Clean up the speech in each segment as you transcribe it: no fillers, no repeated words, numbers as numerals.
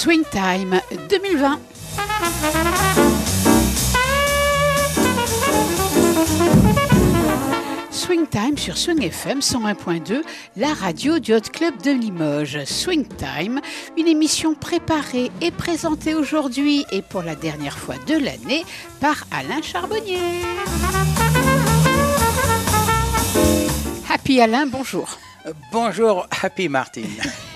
Swing Time 2020. Swing Time sur Swing FM 101.2, la radio du Hot Club de Limoges. Swing Time, une émission préparée et présentée aujourd'hui et pour la dernière fois de l'année par Alain Charbonnier. Happy Alain, bonjour. Bonjour Happy Martine.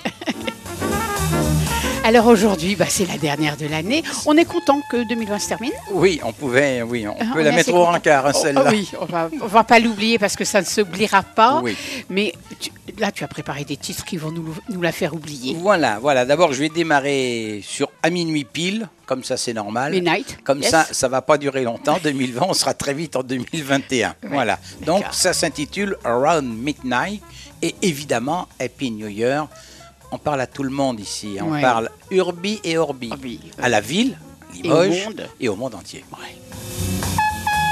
Alors aujourd'hui, c'est la dernière de l'année. On est content que 2020 se termine. Oui, on peut la mettre au rencard, celle-là. Oui, on va pas l'oublier parce que ça ne s'oubliera pas. Oui. Mais là, tu as préparé des titres qui vont nous la faire oublier. Voilà. D'abord, je vais démarrer à minuit pile, comme ça c'est normal. Midnight. Comme yes. ça va pas durer longtemps. 2020, on sera très vite en 2021. Ouais, voilà. Donc d'accord. ça s'intitule Around Midnight et évidemment Happy New Year. On parle à tout le monde ici. On Ouais. parle Urbi et Orbi. Orbi, ouais. À la ville, Limoges, Et au monde. et au monde entier. Ouais.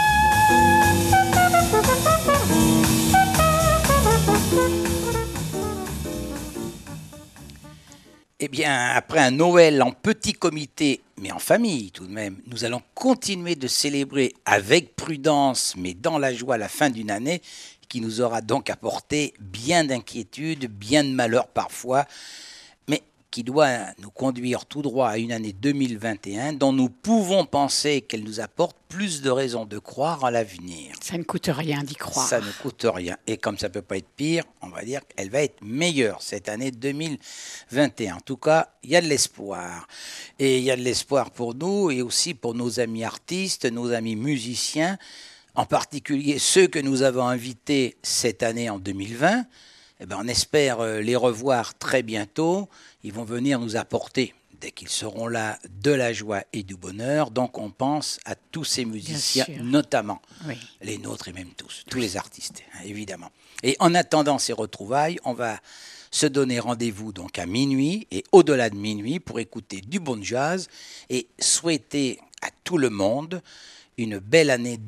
Eh bien, après un Noël en petit comité, mais en famille tout de même, nous allons continuer de célébrer avec prudence, mais dans la joie, la fin d'une année qui nous aura donc apporté bien d'inquiétudes, bien de malheurs parfois, mais qui doit nous conduire tout droit à une année 2021 dont nous pouvons penser qu'elle nous apporte plus de raisons de croire à l'avenir. Ça ne coûte rien d'y croire. Ça ne coûte rien. Et comme ça ne peut pas être pire, on va dire qu'elle va être meilleure cette année 2021. En tout cas, il y a de l'espoir. Et il y a de l'espoir pour nous et aussi pour nos amis artistes, nos amis musiciens, en particulier ceux que nous avons invités cette année en 2020. On espère les revoir très bientôt. Ils vont venir nous apporter, dès qu'ils seront là, de la joie et du bonheur. Donc on pense à tous ces musiciens, notamment les nôtres et même tous les artistes, évidemment. Et en attendant ces retrouvailles, on va se donner rendez-vous donc à minuit et au-delà de minuit pour écouter du bon jazz et souhaiter à tout le monde une belle année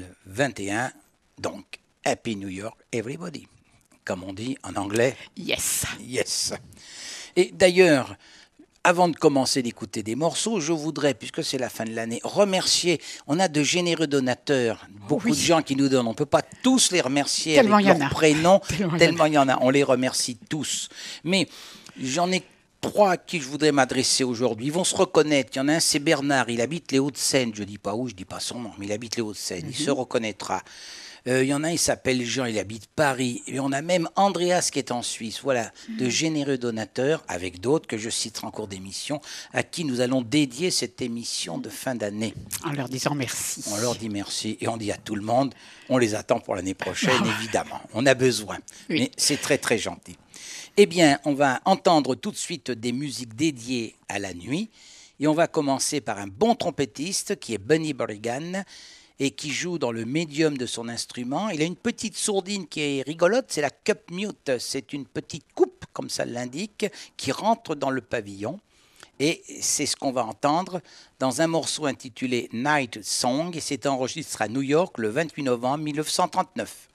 2021. Donc, Happy New Year, everybody. Comme on dit en anglais. Yes. Yes. Et d'ailleurs, avant de commencer d'écouter des morceaux, je voudrais, puisque c'est la fin de l'année, remercier. On a de généreux donateurs, beaucoup de gens qui nous donnent. On ne peut pas tous les remercier tellement avec leur prénom, tellement il y en a. On les remercie tous. Mais j'en ai 3 à qui je voudrais m'adresser aujourd'hui. Ils vont se reconnaître. Il y en a un, c'est Bernard. Il habite les Hauts-de-Seine. Je ne dis pas où, je ne dis pas son nom, mais il habite les Hauts-de-Seine. Il se reconnaîtra. Il y en a un, il s'appelle Jean, il habite Paris. Et on a même Andreas qui est en Suisse. Voilà, de généreux donateurs, avec d'autres que je citerai en cours d'émission, à qui nous allons dédier cette émission de fin d'année. En leur disant merci. On leur dit merci et on dit à tout le monde, on les attend pour l'année prochaine, évidemment. On a besoin, mais c'est très très gentil. Eh bien, on va entendre tout de suite des musiques dédiées à la nuit. Et on va commencer par un bon trompettiste qui est Bunny Berrigan, et qui joue dans le médium de son instrument. Il a une petite sourdine qui est rigolote, c'est la cup mute. C'est une petite coupe, comme ça l'indique, qui rentre dans le pavillon. Et c'est ce qu'on va entendre dans un morceau intitulé Night Song, et c'est enregistré à New York le 28 novembre 1939.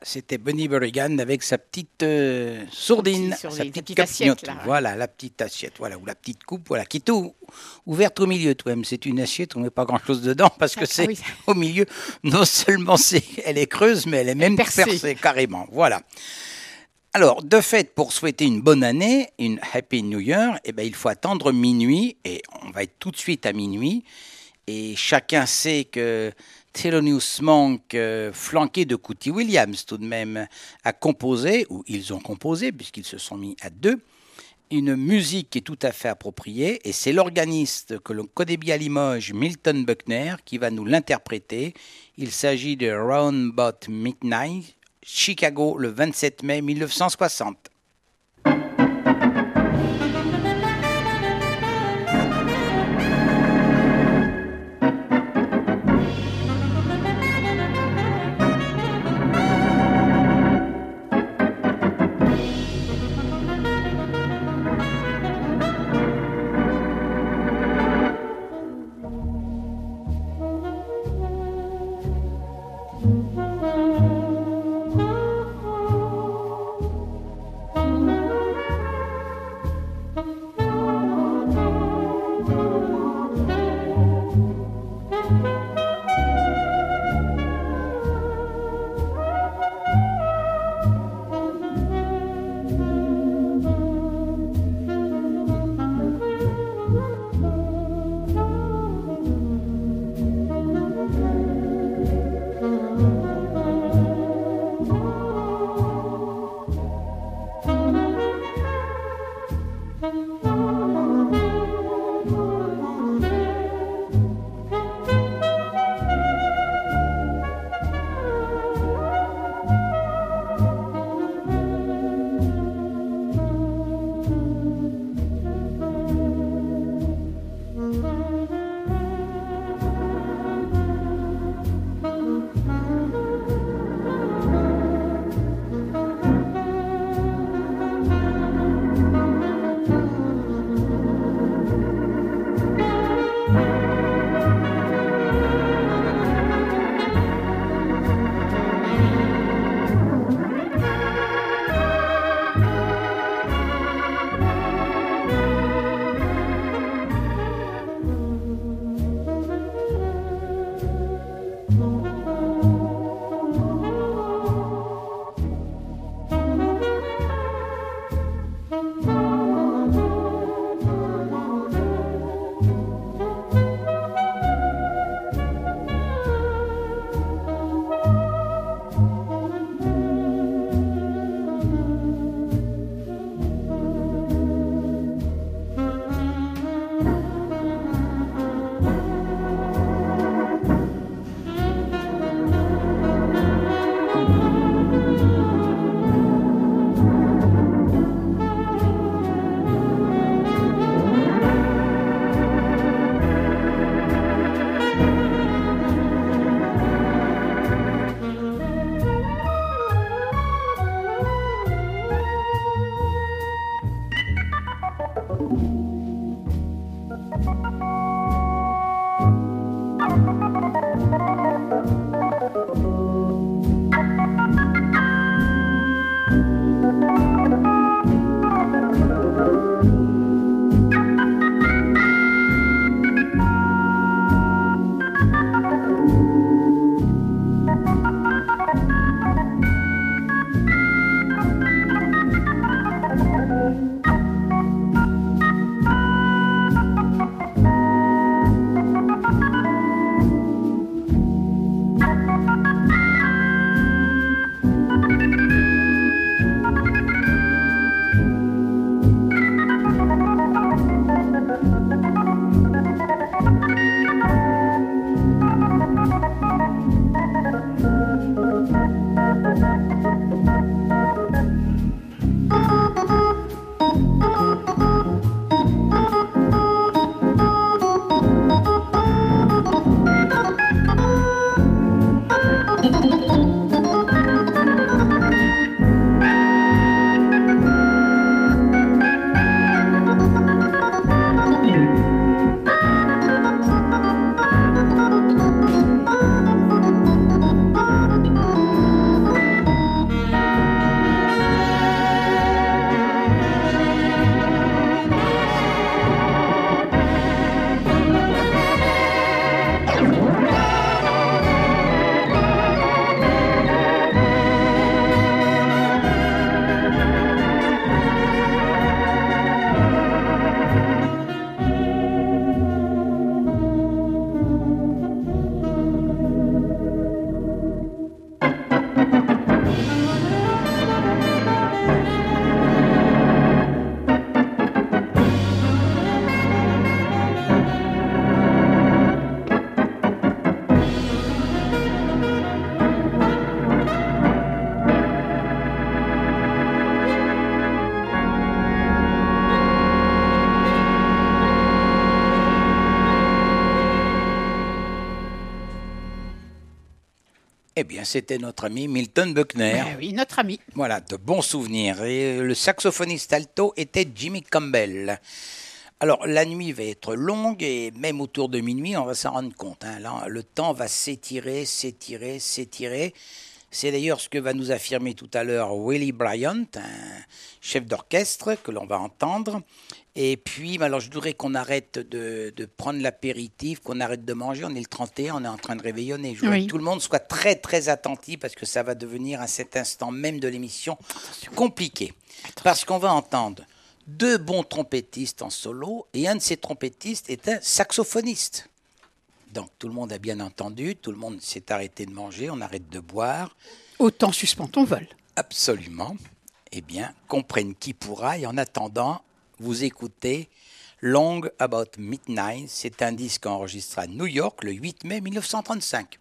c'était Bunny Berrigan avec sa petite sourdine, sa petite assiette, là, voilà, la petite assiette, voilà, ou la petite coupe, voilà, qui est tout ouverte au milieu. Toi-même, c'est une assiette, on met pas grand-chose dedans parce que c'est au milieu. Non seulement elle est creuse, mais elle est même percée carrément. Voilà. Alors, de fait, pour souhaiter une bonne année, une Happy New Year, eh ben, il faut attendre minuit, et on va être tout de suite à minuit. Et chacun sait que Thelonious Monk, flanqué de Cootie Williams tout de même, a composé, ou ils ont composé, puisqu'ils se sont mis à deux, une musique qui est tout à fait appropriée, et c'est l'organiste que l'on connaît bien à Limoges, Milton Buckner, qui va nous l'interpréter. Il s'agit de Round About Midnight, Chicago, le 27 mai 1960. bien, c'était notre ami Milton Buckner. Oui, notre ami. Voilà, de bons souvenirs. Et le saxophoniste alto était Jimmy Campbell. Alors, la nuit va être longue et même autour de minuit, on va s'en rendre compte. Là, le temps va s'étirer, s'étirer, s'étirer. C'est d'ailleurs ce que va nous affirmer tout à l'heure Willie Bryant, un chef d'orchestre que l'on va entendre. Et puis, alors je voudrais qu'on arrête de prendre l'apéritif, qu'on arrête de manger. On est le 31, on est en train de réveillonner. Je voudrais que tout le monde soit très, très attentif parce que ça va devenir à cet instant même de l'émission compliqué. Parce qu'on va entendre 2 bons trompettistes en solo et un de ces trompettistes est un saxophoniste. Donc tout le monde a bien entendu, tout le monde s'est arrêté de manger, on arrête de boire. Autant suspend ton vol. Absolument. Eh bien, comprenne qui pourra. Et en attendant, vous écoutez Long About Midnight. C'est un disque enregistré à New York le 8 mai 1935.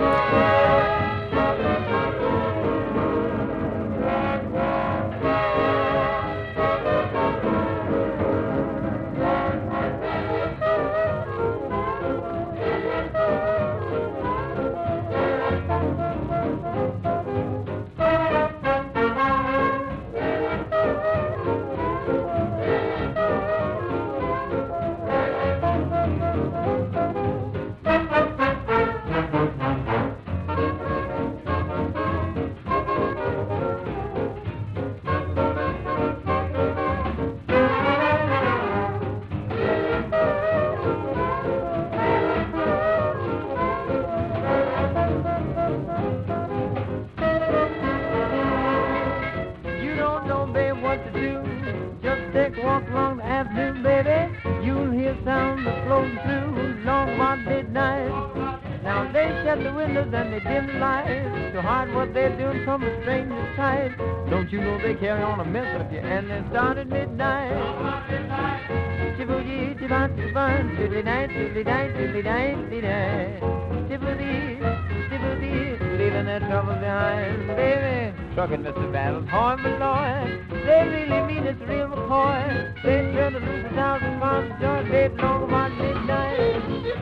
Don't you know they carry on a mess with you and they start at midnight. Chiboo-dee, chiboo-dee, chiboo-dee-night, chiboo-dee-night, chiboo-dee-night, chiboo-dee, chiboo-dee, leaving their troubles behind. Baby, trucking Mr. Battles, boy, my lord, they really mean it's real McCoy. They turn to lose 1,000 pounds of joy, baby, long about midnight.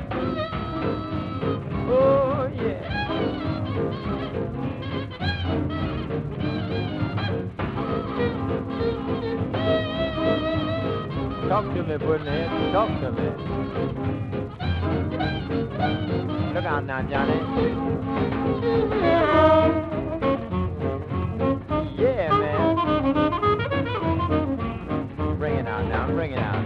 Oh, yeah. Talk to me, Puddinhead. Talk to me. Look out now, Johnny. Yeah, man. Bring it out now. Bring it out.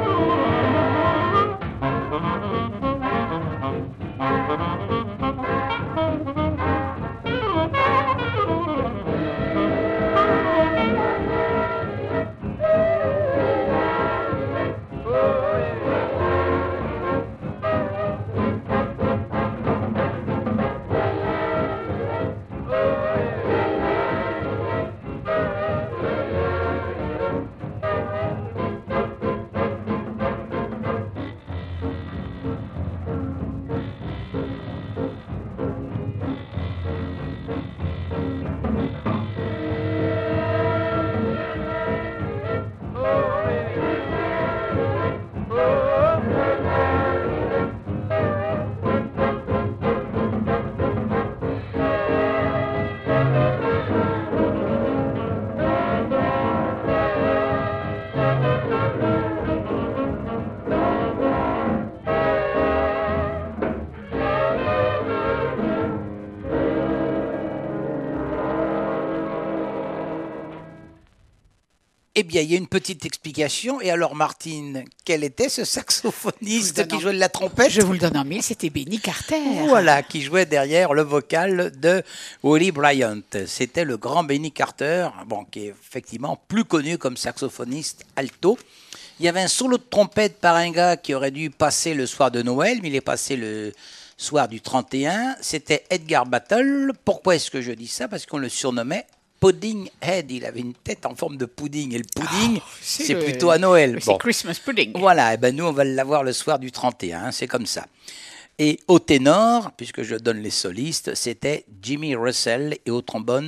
Eh bien, il y a une petite explication. Et alors, Martine, quel était ce saxophoniste qui jouait de la trompette? Je vous le donne en mille, c'était Benny Carter. Voilà, qui jouait derrière le vocal de Willie Bryant. C'était le grand Benny Carter, qui est effectivement plus connu comme saxophoniste alto. Il y avait un solo de trompette par un gars qui aurait dû passer le soir de Noël, mais il est passé le soir du 31. C'était Edgar Battle. Pourquoi est-ce que je dis ça? Parce qu'on le surnommait Pudding Head, il avait une tête en forme de pudding, et le pudding, c'est plutôt à Noël. C'est Christmas pudding. Voilà, et nous on va l'avoir le soir du 31, c'est comme ça. Et au ténor, puisque je donne les solistes, c'était Jimmy Russell, et au trombone,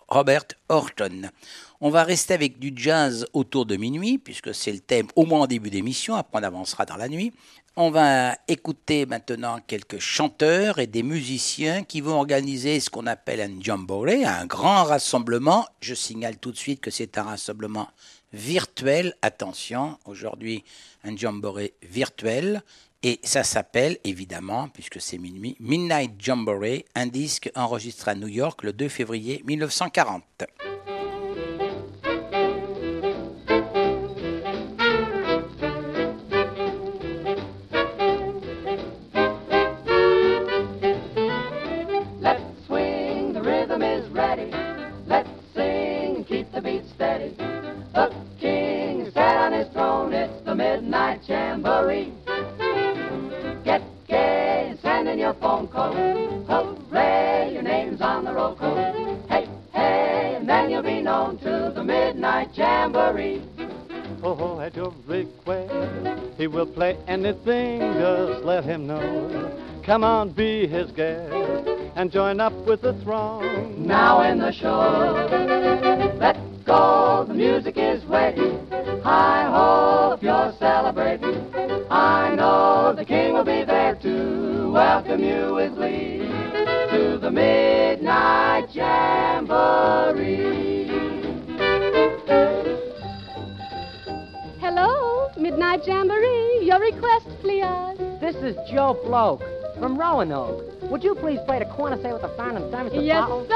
Robert Horton. On va rester avec du jazz autour de minuit, puisque c'est le thème au moins en début d'émission, après on avancera dans la nuit. On va écouter maintenant quelques chanteurs et des musiciens qui vont organiser ce qu'on appelle un jamboree, un grand rassemblement. Je signale tout de suite que c'est un rassemblement virtuel. Attention, aujourd'hui, un jamboree virtuel. Et ça s'appelle, évidemment, puisque c'est minuit, Midnight Jamboree, un disque enregistré à New York le 2 février 1940. Let's swing, the rhythm is ready. Let's sing and keep the beat steady. The king is sat on his throne, it's the Midnight Jamboree. Get gay and send in your phone call. Hooray, your name's on the roll call. Hey, hey, and then you'll be known to the Midnight Jamboree. Oh, at your request, he will play anything, just let him know. Come on, be his guest, and join up with the throng. Now in the show, let's go, the music is waiting. I hope you're celebrating. I know the king will be there to welcome you with glee to the Midnight Jamboree. Hello, Midnight Jamboree. Your request, please. This is Joe Bloke from Roanoke. Would you please play the corner say with the fine and diamonds to Yes, follow?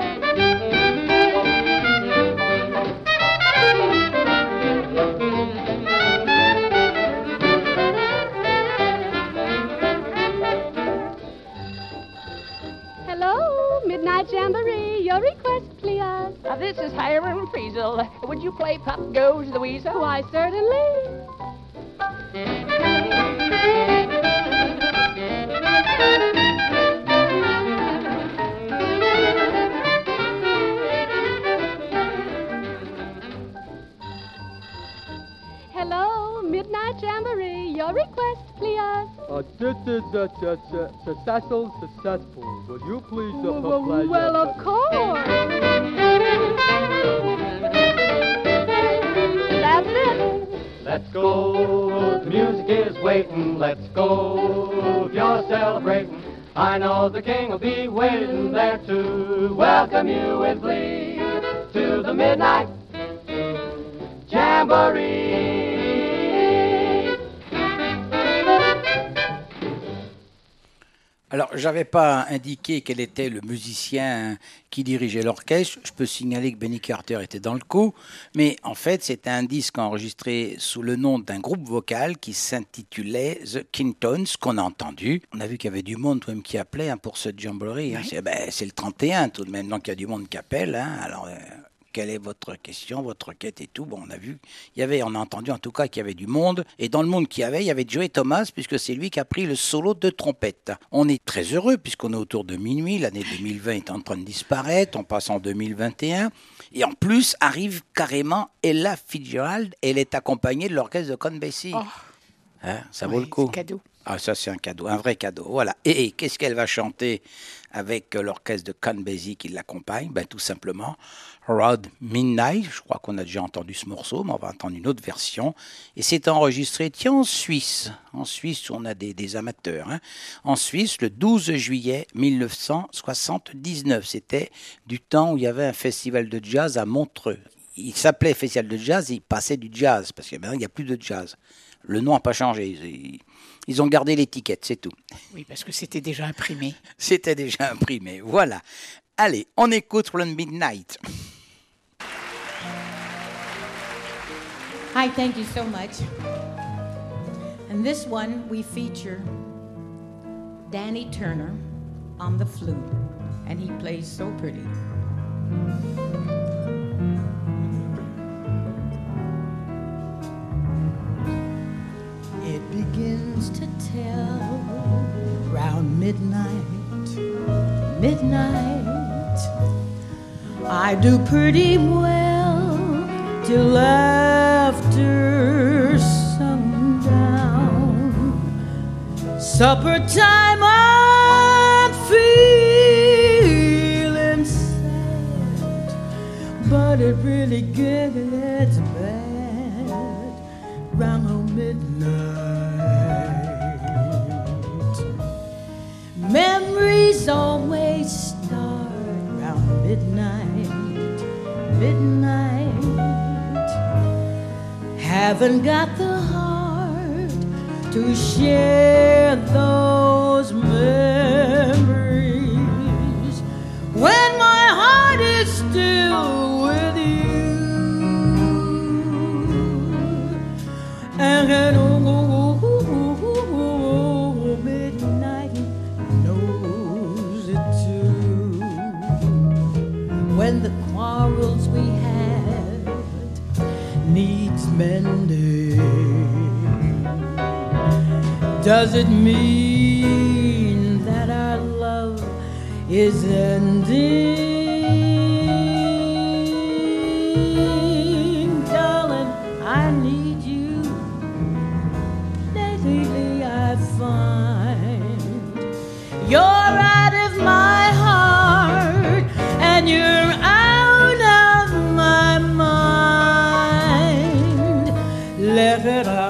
Hello, Midnight Jamboree. Your request, please. This is Hiram Friesel. Would you play Pop Goes the Weasel? Why, certainly. Hello, Midnight Jamboree. Your request, please. This is Cecil Successful. Would you please play? Well, of course. That's it. Let's go, the music is waiting. Let's go, if you're celebrating. I know the king will be waiting there to welcome you with glee to the Midnight Jamboree. Alors, j'avais pas indiqué quel était le musicien qui dirigeait l'orchestre. Je peux signaler que Benny Carter était dans le coup, mais en fait, c'était un disque enregistré sous le nom d'un groupe vocal qui s'intitulait The Kingtons, qu'on a entendu. On a vu qu'il y avait du monde même qui appelait pour ce jamboree. Oui. C'est le 31 tout de même, donc il y a du monde qui appelle. Alors, quelle est votre question, votre requête et tout. Bon, on a vu, on a entendu en tout cas qu'il y avait du monde. Et dans le monde qu'il y avait Joey Thomas, puisque c'est lui qui a pris le solo de trompette. On est très heureux, puisqu'on est autour de minuit. L'année 2020 est en train de disparaître. On passe en 2021. Et en plus, arrive carrément Ella Fitzgerald. Elle est accompagnée de l'orchestre de Count Basie. Oh. Ça vaut le coup. C'est cadeau. Ah, ça, c'est un cadeau, un vrai cadeau. Voilà. Et qu'est-ce qu'elle va chanter avec l'orchestre de Count Basie qui l'accompagne? Tout simplement, Rod Midnight. Je crois qu'on a déjà entendu ce morceau, mais on va entendre une autre version. Et c'est enregistré, en Suisse. En Suisse, on a des amateurs. En Suisse, le 12 juillet 1979. C'était du temps où il y avait un festival de jazz à Montreux. Il s'appelait Festival de jazz et il passait du jazz, parce que maintenant, il n'y a plus de jazz. Le nom n'a pas changé. Ils ont gardé l'étiquette, c'est tout. Oui, parce que c'était déjà imprimé. C'était déjà imprimé, voilà. Allez, on écoute Run Midnight. Hi, thank you so much. And this one, we feature Danny Turner on the flute, and he plays so pretty. It begins to tell round midnight, midnight. I do pretty well till after sundown. Supper time, I'm feeling sad. it really gets bad round midnight. Memories always start round midnight, midnight. Haven't got the heart to share those memories when my heart is still with you. And midnight knows it too. When the quarrels we had needs mending, does it mean that our love is ending? Darling, I need you. Lately I find you're out of my heart and you're out of my mind. Let it out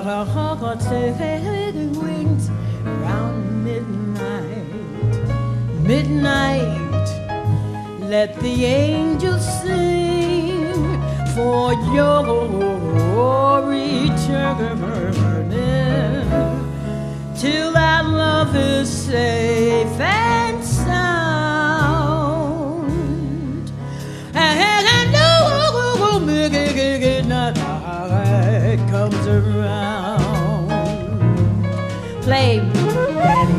wings round midnight, midnight. Let the angels sing for your returning, till our love is safe and sound. And no midnight comes around. Play, Daddy.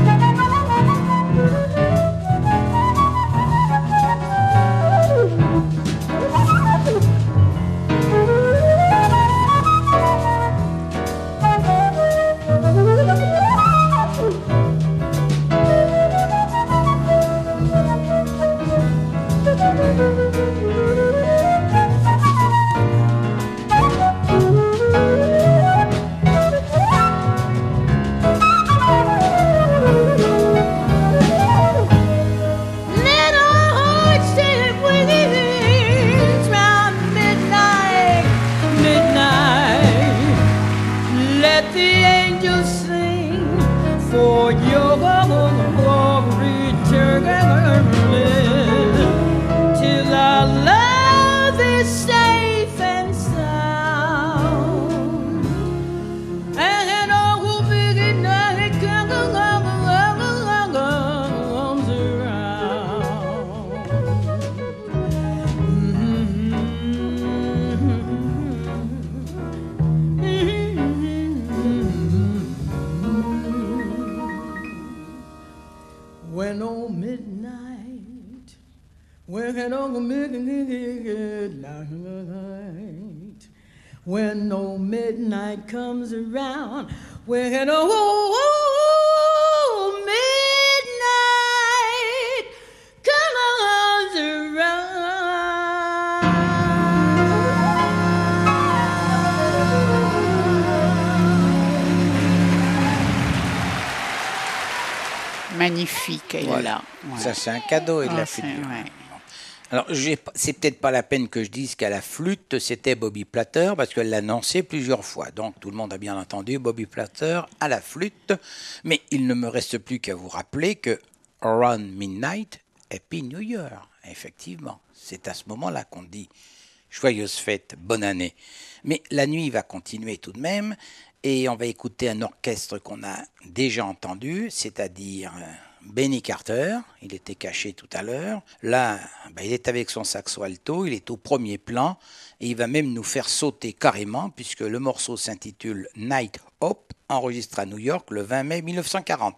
When on midnight, when on midnight, when on midnight comes around, when on midnight comes around. Magnifique, elle Voilà. est là. Ouais. Ça, c'est un cadeau et de la c'est- flûte. ouais. Alors, c'est peut-être pas la peine que je dise qu'à la flûte, c'était Bobby Platter, parce qu'elle l'a annoncé plusieurs fois. Donc, tout le monde a bien entendu Bobby Platter à la flûte. Mais il ne me reste plus qu'à vous rappeler que Around Midnight, Happy New Year. Effectivement, c'est à ce moment-là qu'on dit joyeuse fête, bonne année. Mais la nuit va continuer tout de même, et on va écouter un orchestre qu'on a déjà entendu, c'est-à-dire Benny Carter. Il était caché tout à l'heure. Là, il est avec son saxo alto, il est au premier plan, et il va même nous faire sauter carrément, puisque le morceau s'intitule Night Hop, enregistré à New York le 20 mai 1940.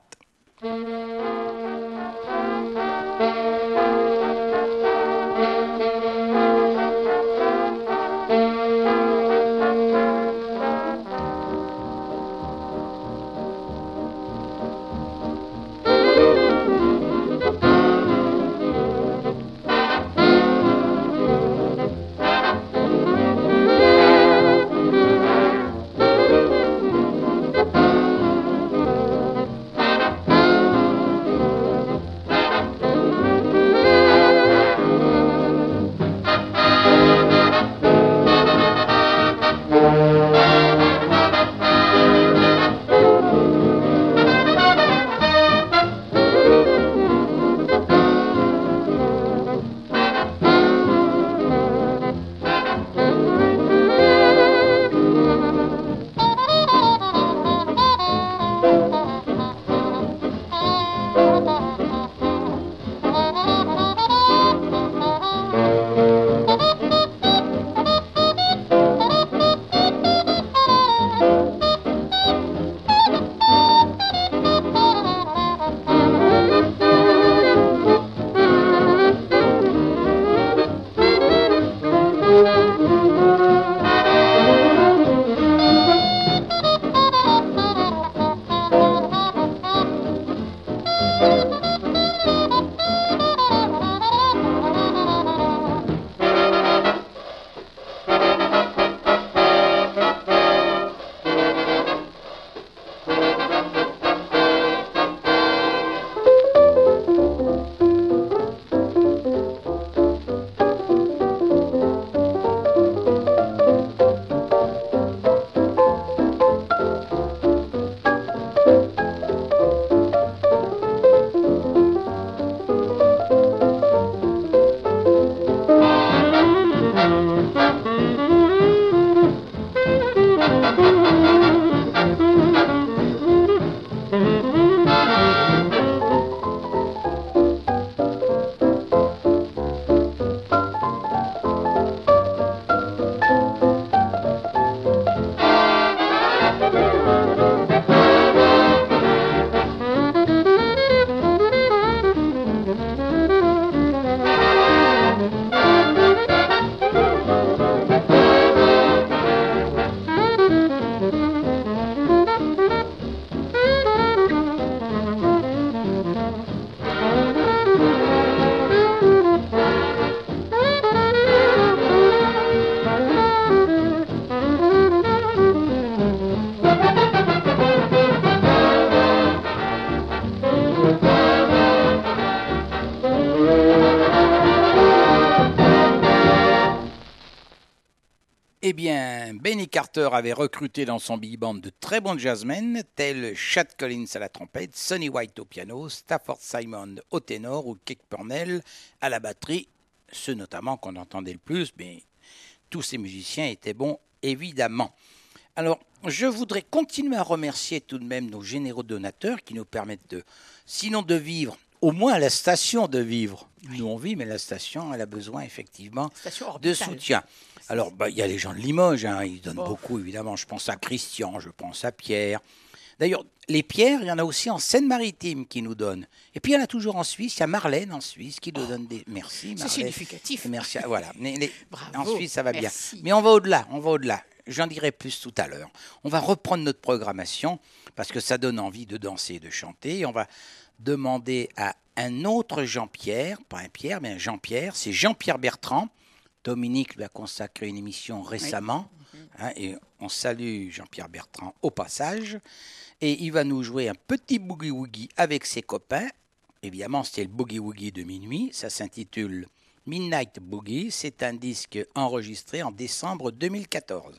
Eh bien, Benny Carter avait recruté dans son big band de très bons jazzmen, tels Chet Collins à la trompette, Sonny White au piano, Stafford Simon au ténor ou Keith Purnell à la batterie, ceux notamment qu'on entendait le plus, mais tous ces musiciens étaient bons, évidemment. Alors, je voudrais continuer à remercier tout de même nos généreux donateurs qui nous permettent sinon de vivre, au moins à la station de vivre. Oui. Nous on vit, mais la station, elle a besoin effectivement de soutien. Alors, il y a les gens de Limoges, ils donnent beaucoup, évidemment. Je pense à Christian, je pense à Pierre. D'ailleurs, les Pierres, il y en a aussi en Seine-Maritime qui nous donnent. Et puis, il y en a toujours en Suisse. Il y a Marlène en Suisse qui nous donne des... Merci, Marlène. C'est significatif. Merci, voilà. Bravo, en Suisse, ça va merci. Bien. Mais on va au-delà. J'en dirai plus tout à l'heure. On va reprendre notre programmation parce que ça donne envie de danser et de chanter. Et on va demander à un autre Jean-Pierre, pas un Pierre, mais un Jean-Pierre. C'est Jean-Pierre Bertrand. Dominique lui a consacré une émission récemment, et on salue Jean-Pierre Bertrand au passage, et il va nous jouer un petit boogie-woogie avec ses copains. Évidemment, c'était le boogie-woogie de minuit, ça s'intitule Midnight Boogie, c'est un disque enregistré en décembre 2014.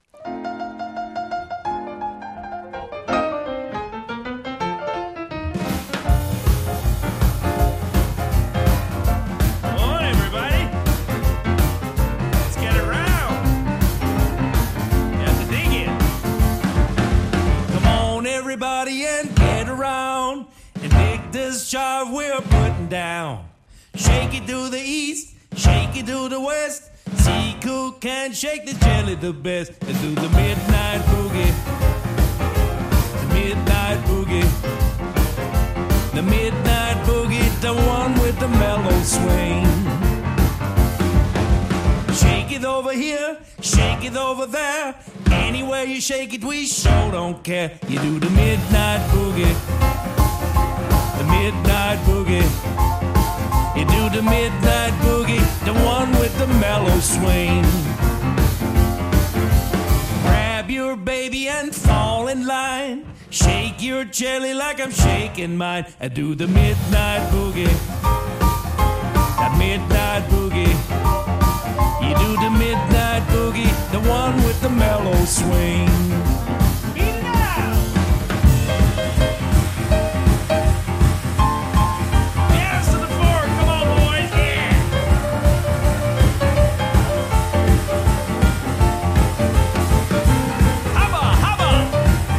Everybody and get around and dig this jive we're putting down. Shake it to the east, shake it to the west. See who can shake the jelly the best. Let's do the midnight boogie. The midnight boogie. The midnight boogie, the one with the mellow swing. Shake it over here, shake it over there. Anywhere you shake it, we sure don't care. You do the midnight boogie. The midnight boogie. You do the midnight boogie, the one with the mellow swing. Grab your baby and fall in line. Shake your jelly like I'm shaking mine. I do the midnight boogie. The midnight boogie. You do the midnight boogie, the one with the mellow swing. Beat it out! Yes to the floor, come on boys, yeah! Hubba, hubba!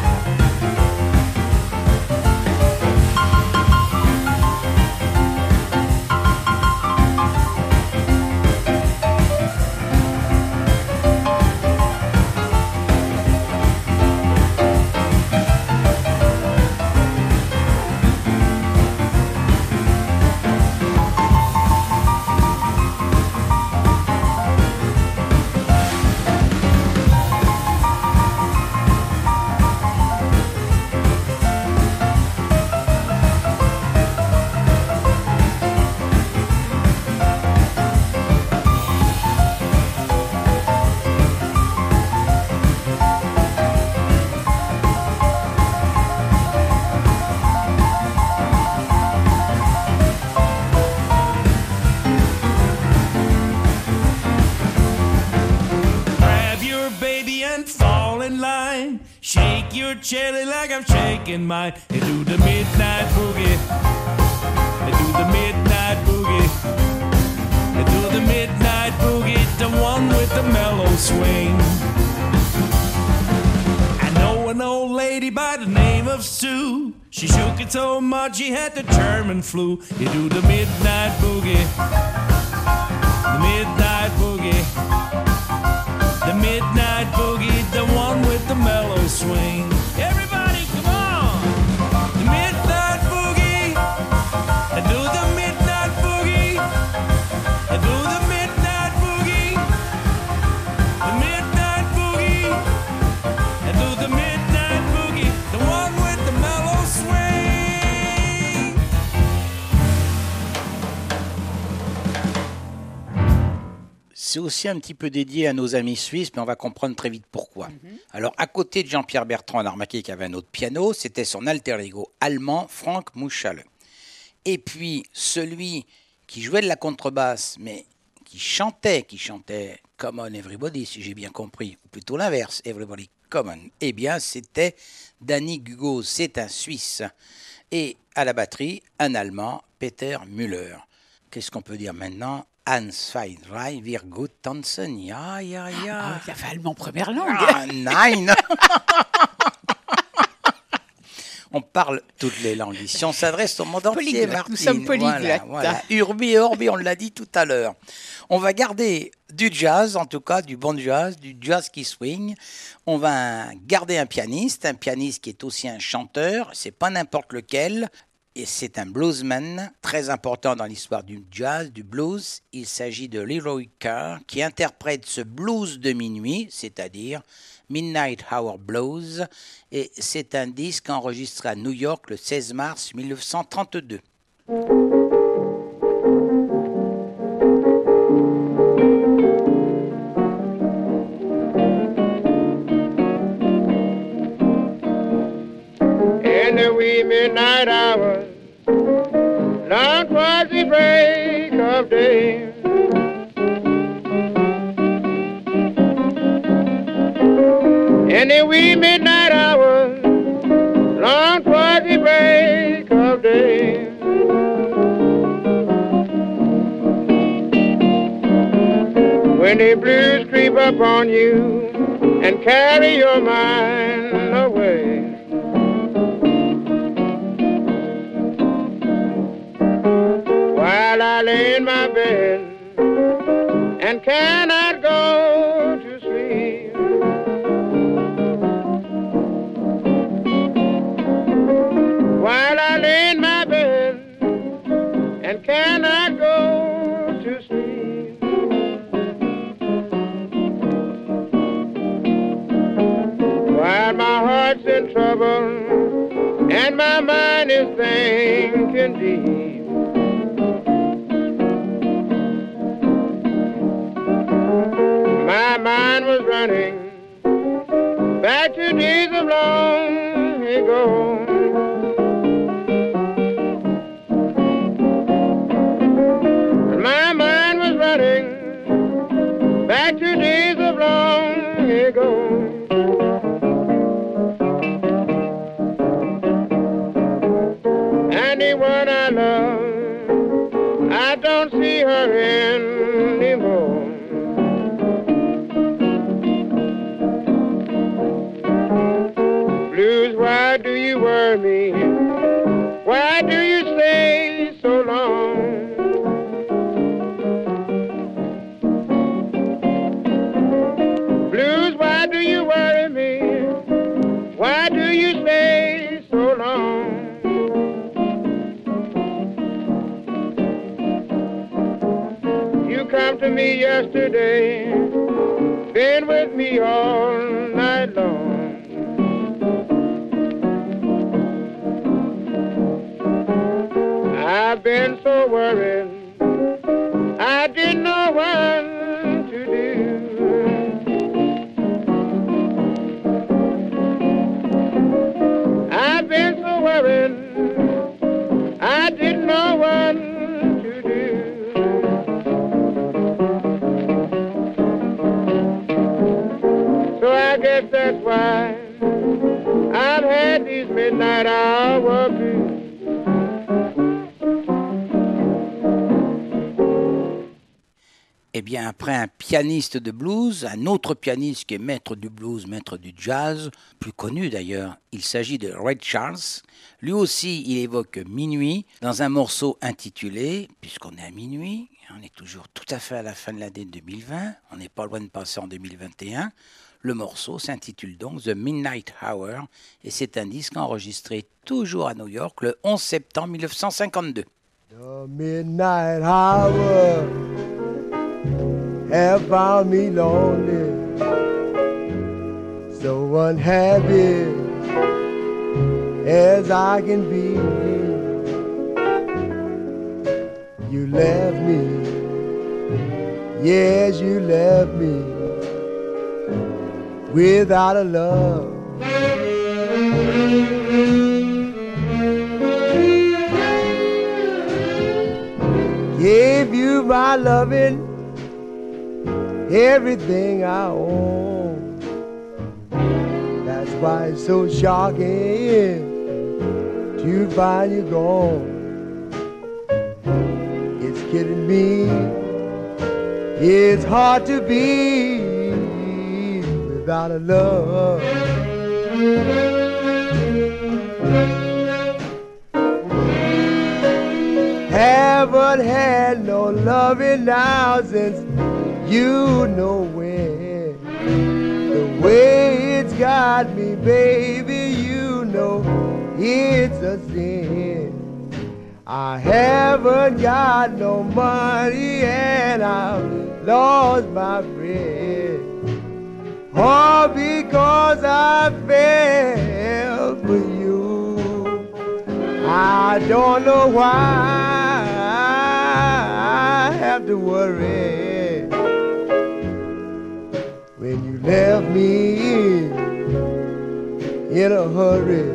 Jelly like I'm shaking mine. They do the midnight boogie. They do the midnight boogie. They do the midnight boogie, the one with the mellow swing. I know an old lady by the name of Sue. She shook it so much she had the German flu. You do the midnight boogie, the midnight boogie, the midnight boogie, the one with the mellow swing. Everybody, come on! The midnight boogie, I do the midnight boogie, I do the midnight boogie, the midnight boogie, I do the midnight boogie, the one with the mellow swing. C'est aussi un petit peu dédié à nos amis suisses, mais on va comprendre très vite pourquoi. Alors, à côté de Jean-Pierre Bertrand, on a remarqué qu'il y avait un autre piano, c'était son alter ego allemand, Frank Muschale. Et puis, celui qui jouait de la contrebasse, mais qui chantait Come on Everybody, si j'ai bien compris, ou plutôt l'inverse, Everybody Come on, eh bien, c'était Danny Gugos, c'est un Suisse. Et à la batterie, un Allemand, Peter Müller. Qu'est-ce qu'on peut dire maintenant? Hans zwei, drei, wir gut tanzen, ja, ja, ja. Ah, il a fait allemand première langue. Ah, nein. On parle toutes les langues ici. On s'adresse au monde entier, Polyglotte, Martine. nous sommes polyglottes. Voilà. Urbi et orbi, on l'a dit tout à l'heure. On va garder du jazz, en tout cas du bon jazz, du jazz qui swing. On va garder un pianiste qui est aussi un chanteur. C'est pas n'importe lequel. Et c'est un bluesman très important dans l'histoire du jazz, du blues. Il s'agit de Leroy Kerr qui interprète ce blues de minuit, c'est-à-dire Midnight Hour Blues. Et c'est un disque enregistré à New York le 16 mars 1932. In the wee midnight hours, long towards the break of day, in the wee midnight hours, long towards the break of day, when the blues creep up on you and carry your mind away, while I lay in my bed and cannot go to sleep, while I lay in my bed and cannot go to sleep, while my heart's in trouble and my mind is thinking deep, my mind was running back to days of long ago. My mind was running back to days of long ago. And the one I love, I don't see her anymore. Blues, why do you worry me? Why do you stay so long? Blues, why do you worry me? Why do you stay so long? You come to me yesterday, been with me all night long. I've been so worried, I didn't know what to do. I've been so worried, I didn't know what to do. So I guess that's why I've had these midnight hour blues. Eh bien, après un pianiste de blues, un autre pianiste qui est maître du blues, maître du jazz, plus connu d'ailleurs, il s'agit de Ray Charles. Lui aussi, il évoque minuit dans un morceau intitulé, puisqu'on est à minuit, on est toujours tout à fait à la fin de l'année 2020, on n'est pas loin de passer en 2021. Le morceau s'intitule donc The Midnight Hour et c'est un disque enregistré toujours à New York le 11 septembre 1952. The midnight hour have found me lonely, so unhappy as I can be. You left me, yes, you left me without a love. Gave you my loving, everything I own. That's why it's so shocking to find you gone. It's killing me, it's hard to be without a love. Haven't had no loving now since you know when. The way it's got me, baby, you know it's a sin. I haven't got no money and I've lost my friend. All because I fell for you. I don't know why I have to worry when you left me in a hurry.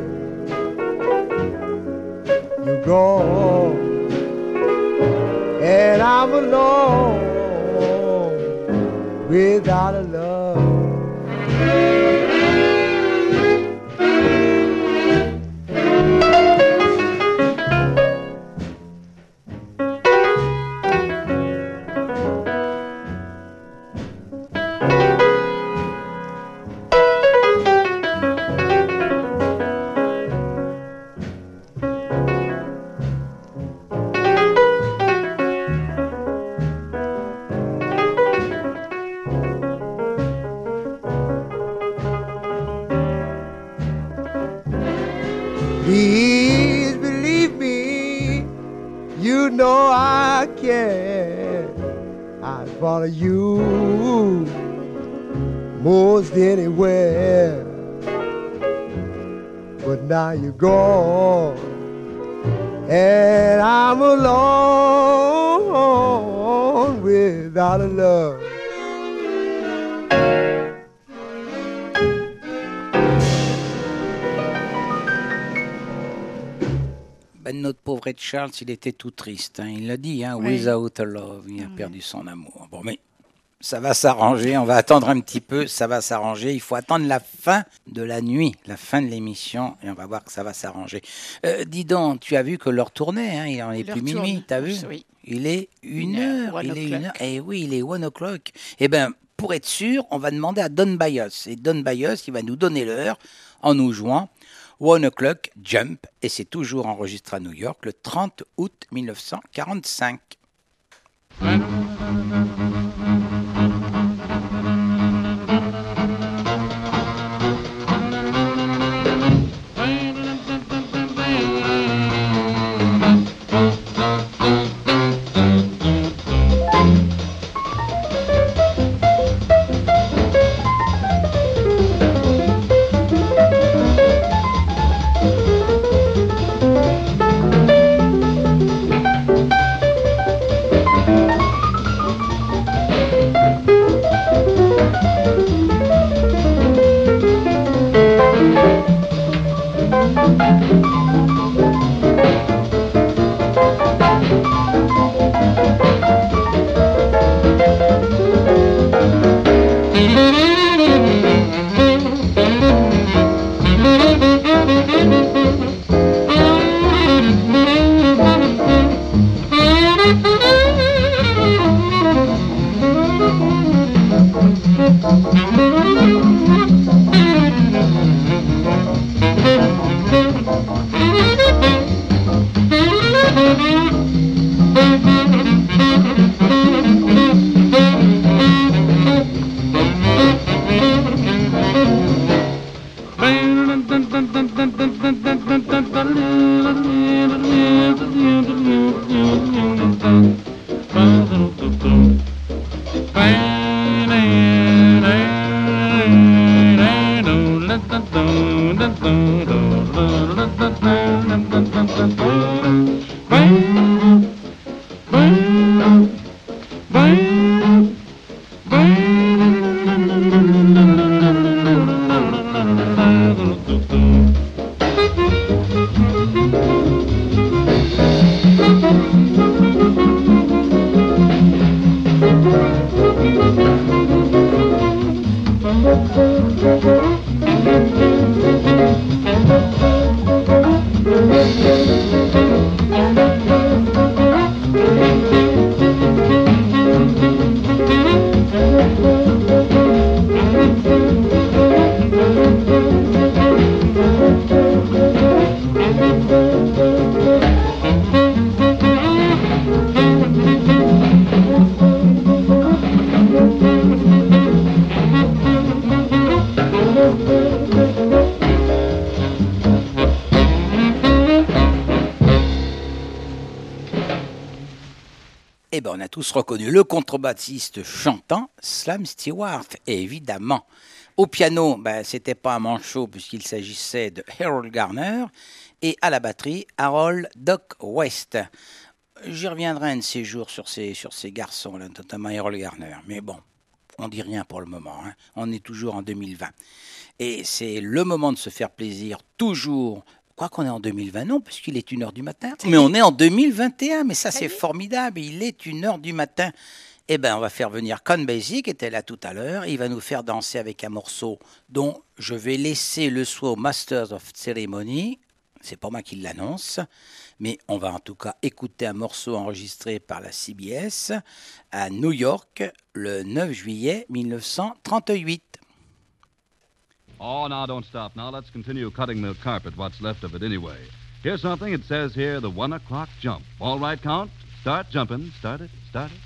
You're gone and I'm alone without a love. Please believe me, you know I care. I'd follow you most anywhere. But now you're gone and I'm alone without a love. Ben, notre pauvre Ray Charles, il était tout triste. Hein. Il l'a dit, hein, without a love, il a perdu son amour. Bon, mais ça va s'arranger, on va attendre un petit peu, ça va s'arranger. Il faut attendre la fin de la nuit, la fin de l'émission, et on va voir que ça va s'arranger. Dis donc, tu as vu que l'heure tournait, hein, il en est plus minuit, t'as vu? Oui. Il est 1h, il est 1h, et oui, il est 1 o'clock. Eh bien, pour être sûr, on va demander à Don Byas, et Don Byas, il va nous donner l'heure en nous jouant 1 o'clock Jump, et c'est toujours enregistré à New York le 30 août 1945. Eh ben, on a tous reconnu le contrebassiste chantant, Slam Stewart, et évidemment. Au piano, c'était pas un manchot puisqu'il s'agissait de Harold Garner, et à la batterie, Harold Doc West. J'y reviendrai un de ces jours sur ces garçons-là, notamment Harold Garner. Mais bon, on dit rien pour le moment, hein. On est toujours en 2020. Et c'est le moment de se faire plaisir, toujours. Quoi qu'on est en 2020, non, puisqu'il est 1h du matin. Mais on est en 2021, mais ça c'est formidable, il est 1h du matin. Eh bien, on va faire venir Count Basie, qui était là tout à l'heure. Il va nous faire danser avec un morceau dont je vais laisser le soin aux Masters of Ceremony. C'est pas moi qui l'annonce, mais on va en tout cas écouter un morceau enregistré par la CBS à New York le 9 juillet 1938. Oh, now don't stop. Now let's continue cutting the carpet, what's left of it anyway. Here's something. It says here, the 1 o'clock jump. All right, Count? Start jumping. Start it. Start it.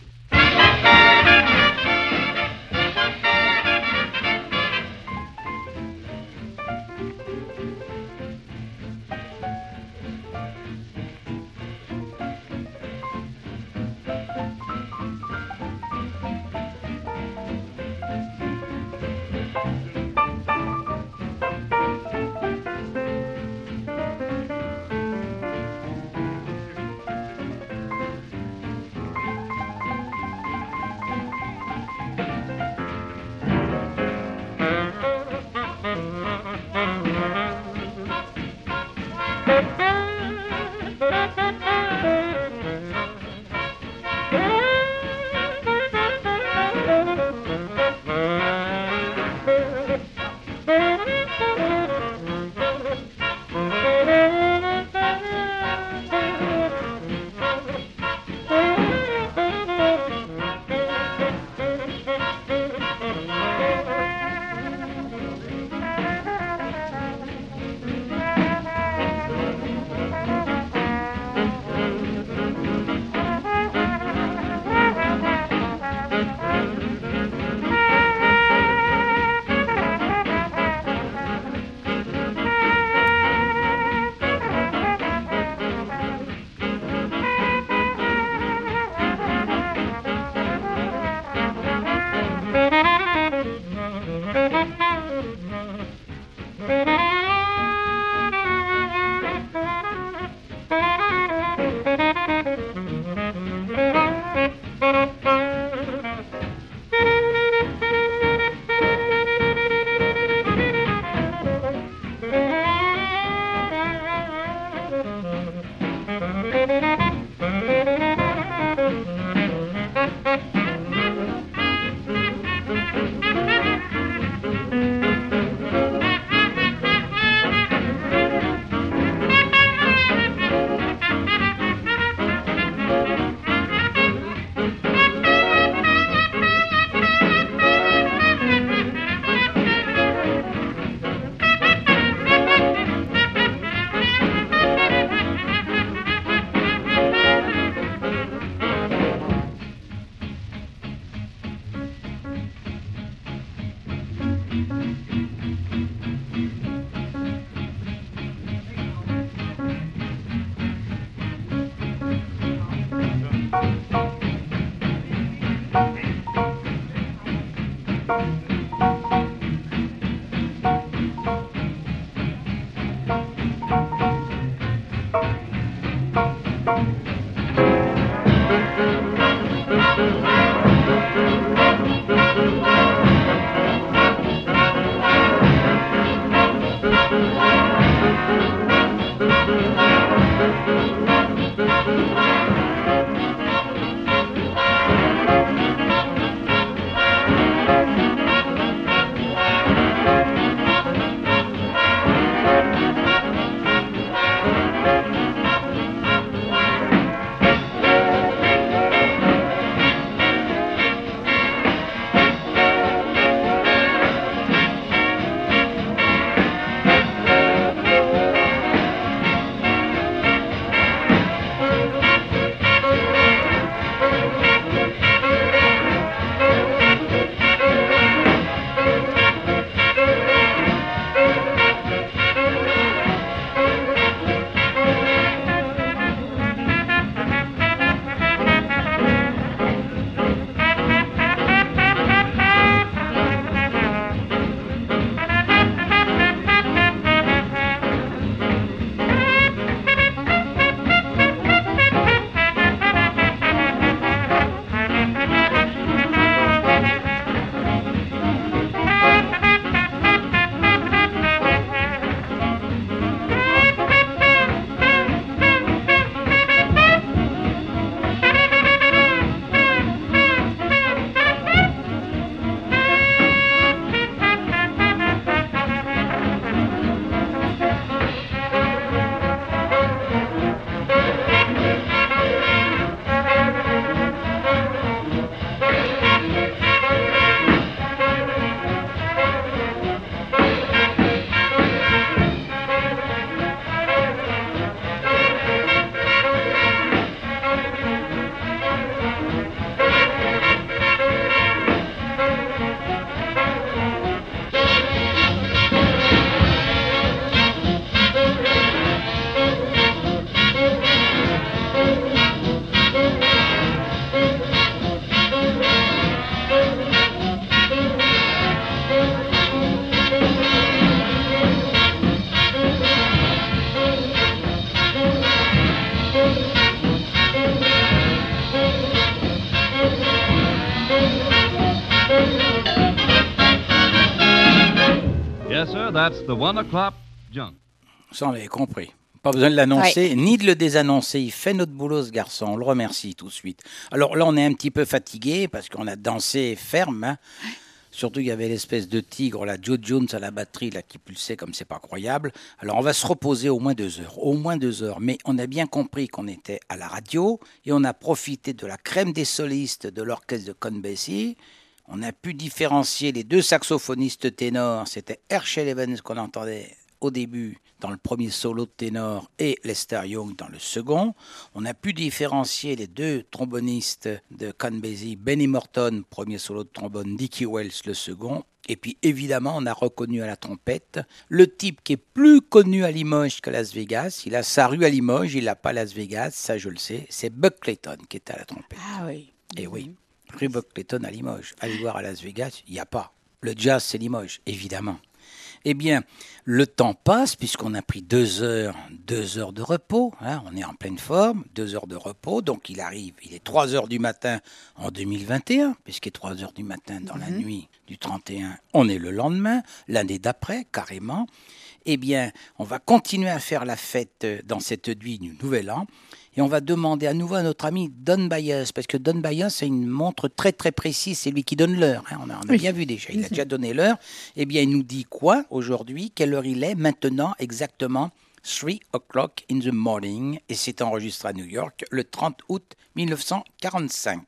Yes, sir, that's the 1 o'clock jump. Ça, on l'avait compris. Pas besoin de l'annoncer, ni de le désannoncer. Il fait notre boulot, ce garçon. On le remercie tout de suite. Alors là, on est un petit peu fatigué parce qu'on a dansé ferme. Hein. Surtout, il y avait l'espèce de tigre, là, Joe Jones à la batterie, là, qui pulsait comme c'est pas croyable. Alors, on va se reposer au moins 2 heures. Au moins 2 heures. Mais on a bien compris qu'on était à la radio et on a profité de la crème des solistes de l'orchestre de Count Basie. On a pu différencier les 2 saxophonistes ténors. C'était Herschel Evans qu'on entendait au début dans le premier solo de ténor et Lester Young dans le second. On a pu différencier les 2 trombonistes de Count Basie, Benny Morton, premier solo de trombone, Dickie Wells, le second. Et puis évidemment, on a reconnu à la trompette le type qui est plus connu à Limoges qu'à Las Vegas. Il a sa rue à Limoges, il n'a pas Las Vegas, ça je le sais. C'est Buck Clayton qui est à la trompette. Ah oui. Et oui, rue Buck Clayton à Limoges. Allez voir à Las Vegas, il n'y a pas. Le jazz, c'est Limoges, évidemment. Eh bien, le temps passe puisqu'on a pris 2 heures de repos. Hein, on est en pleine forme, 2 heures de repos. Donc, il est 3 heures du matin en 2021, puisqu'il est 3 heures du matin dans la nuit du 31. On est le lendemain, l'année d'après, carrément. Eh bien, on va continuer à faire la fête dans cette nuit du Nouvel An. Et on va demander à nouveau à notre ami Don Byas, parce que Don Byas a une montre très très précise, c'est lui qui donne l'heure. Hein. On a bien vu déjà, il a déjà donné l'heure. Eh bien, il nous dit quoi aujourd'hui? Quelle heure il est maintenant exactement? 3 o'clock in the morning. Et c'est enregistré à New York le 30 août 1945.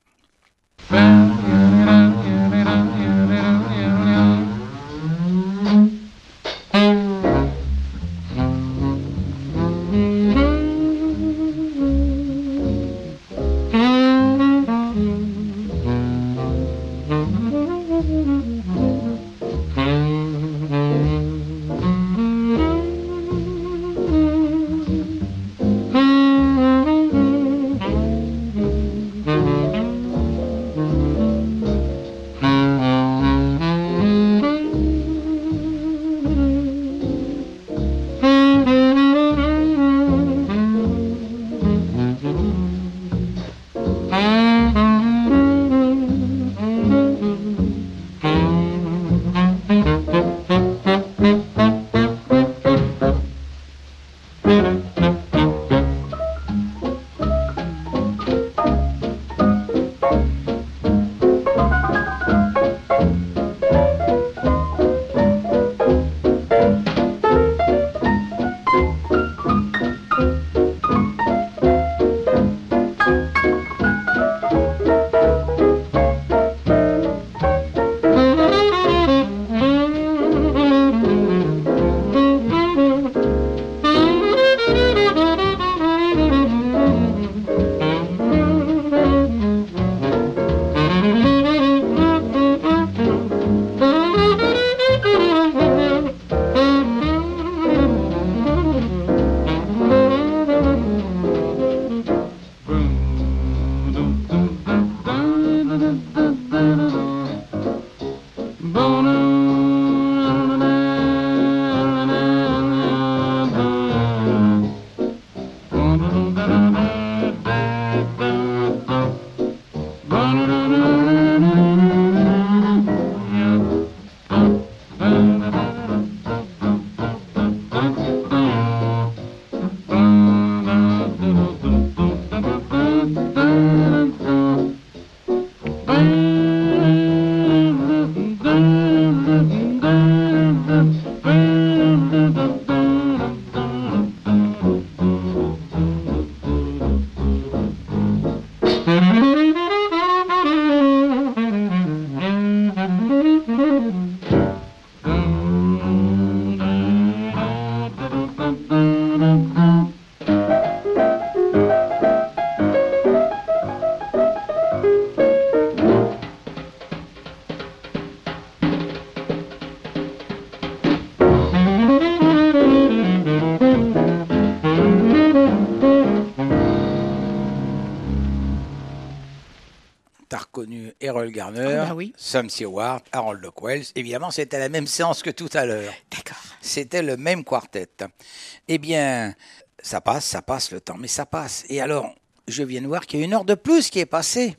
Errol Garner, Sam Seward, Harold Wells. Évidemment, c'était la même séance que tout à l'heure. D'accord. C'était le même quartet. Eh bien, ça passe le temps, mais ça passe. Et alors, je viens de voir qu'il y a 1 heure de plus qui est passée.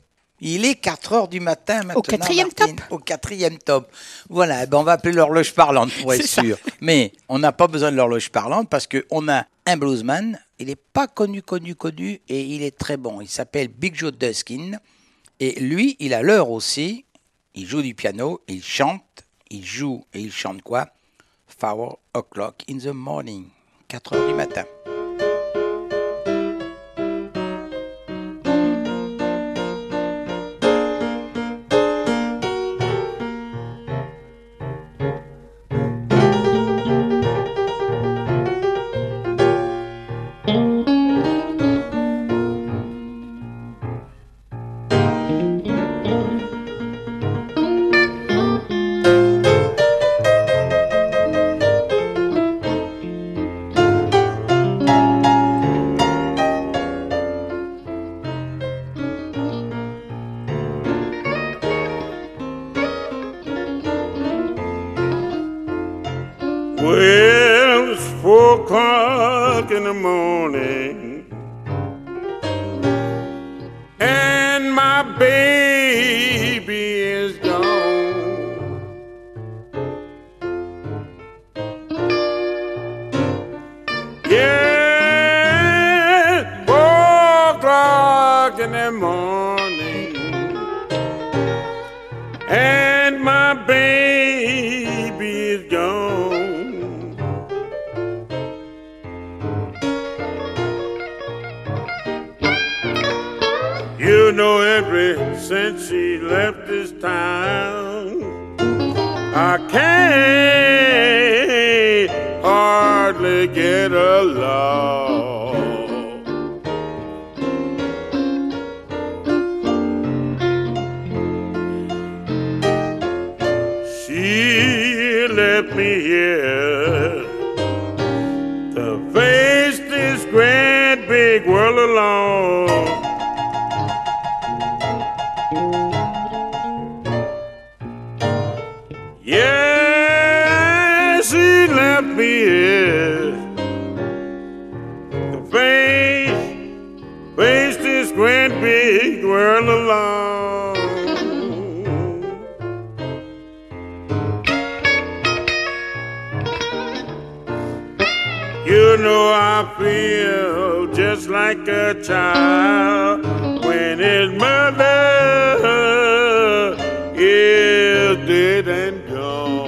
Il est 4 heures du matin maintenant. Au 4e Martine, top. Au 4e top. Voilà, on va appeler l'horloge parlante pour être sûr. Mais on n'a pas besoin de l'horloge parlante parce qu'on a un bluesman. Il n'est pas connu et il est très bon. Il s'appelle Big Joe Duskin. Et lui, il a l'heure aussi. Il joue du piano, il chante, il joue et il chante quoi? 4 o'clock in the morning. 4 heures du matin. Well, it's 4 o'clock in the morning, and my baby is gone. Yeah, 4 o'clock in the morning, and my baby is gone. You know, ever since she left this town, I can't hardly get along. She left me here to face this great big world alone. Yeah, she left me here to face this great big world alone. You know I feel just like a child when his mother is dead and gone.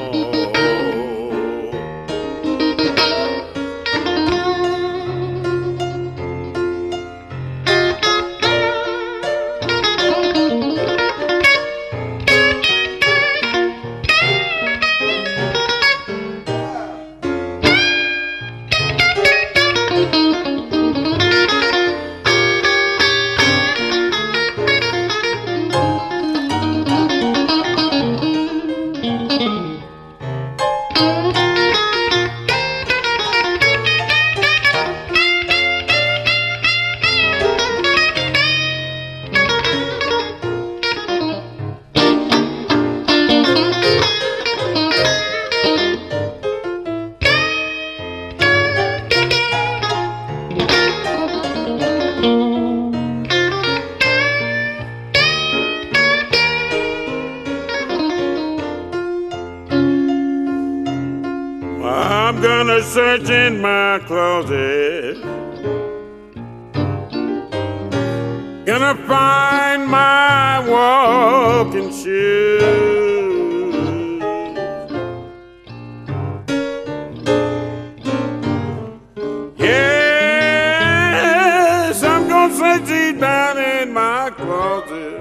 I'm gonna search in my closet, gonna find my walking shoes. Yes, I'm gonna search deep down in my closet,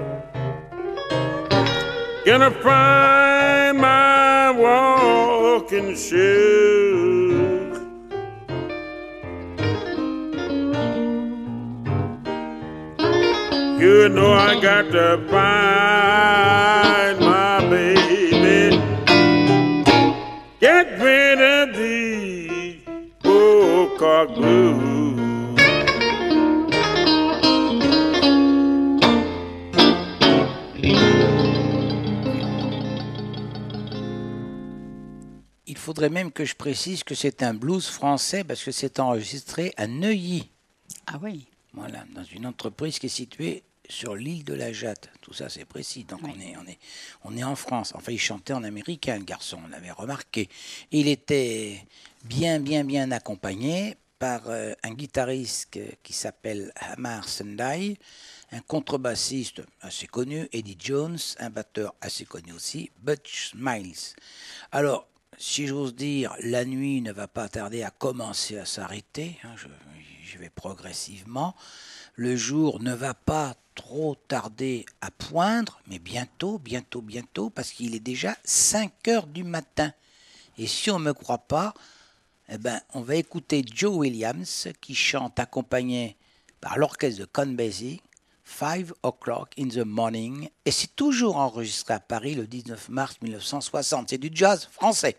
gonna find my walking shoes. You know I got to find my baby, get rid of these old cock blues. Il faudrait même que je précise que c'est un blues français parce que c'est enregistré à Neuilly. Ah oui. Voilà, dans une entreprise qui est située sur l'île de la Jatte. Tout ça, c'est précis. Donc, on est en France. Enfin, il chantait en américain, le garçon, on l'avait remarqué. Il était bien accompagné par un guitariste qui s'appelle Hamar Sendai, un contrebassiste assez connu, Eddie Jones, un batteur assez connu aussi, Butch Miles. Alors, si j'ose dire, la nuit ne va pas tarder à commencer à s'arrêter, hein, je vais progressivement. Le jour ne va pas trop tarder à poindre, mais bientôt, parce qu'il est déjà 5 heures du matin. Et si on ne me croit pas, eh ben, on va écouter Joe Williams qui chante accompagné par l'orchestre de Count Basie, 5 o'clock in the morning, et c'est toujours enregistré à Paris le 19 mars 1960. C'est du jazz français.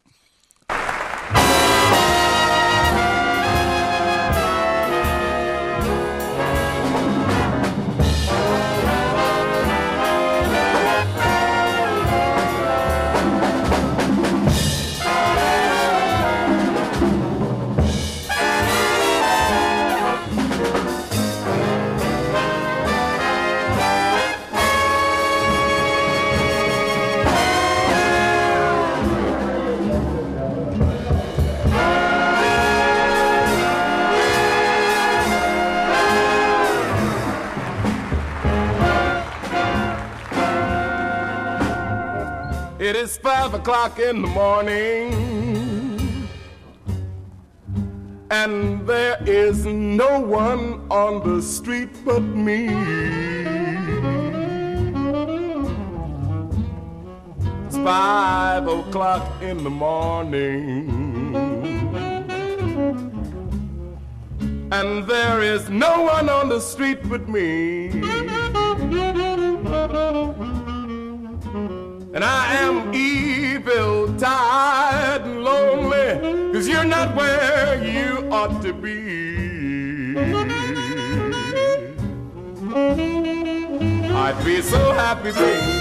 It is 5 o'clock in the morning, and there is no one on the street but me. It's 5 o'clock in the morning, and there is no one on the street but me. And I am evil, tired, and lonely, 'cause you're not where you ought to be. I'd be so happy, baby,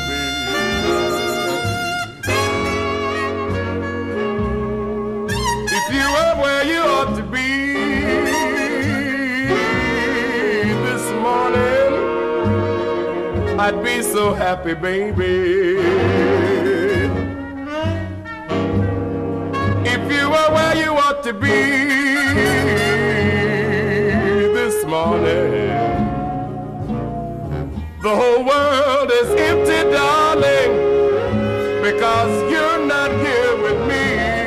if you were where you ought to be this morning. I'd be so happy, baby, if you were where you ought to be this morning. The whole world is empty, darling, because you're not here with me.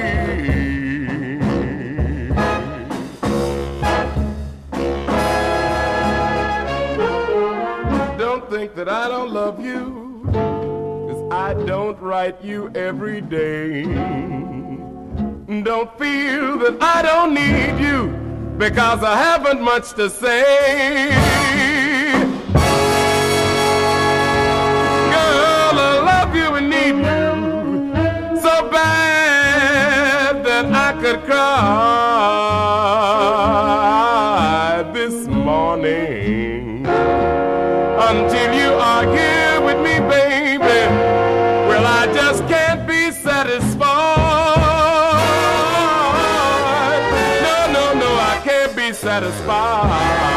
Don't think that I don't love you, 'cause I don't write you every day. Don't feel that I don't need you, because I haven't much to say. Girl, I love you and need you so bad that I could cry this morning. Until you are here with me, baby, well, I just can't be satisfied. No, I can't be satisfied.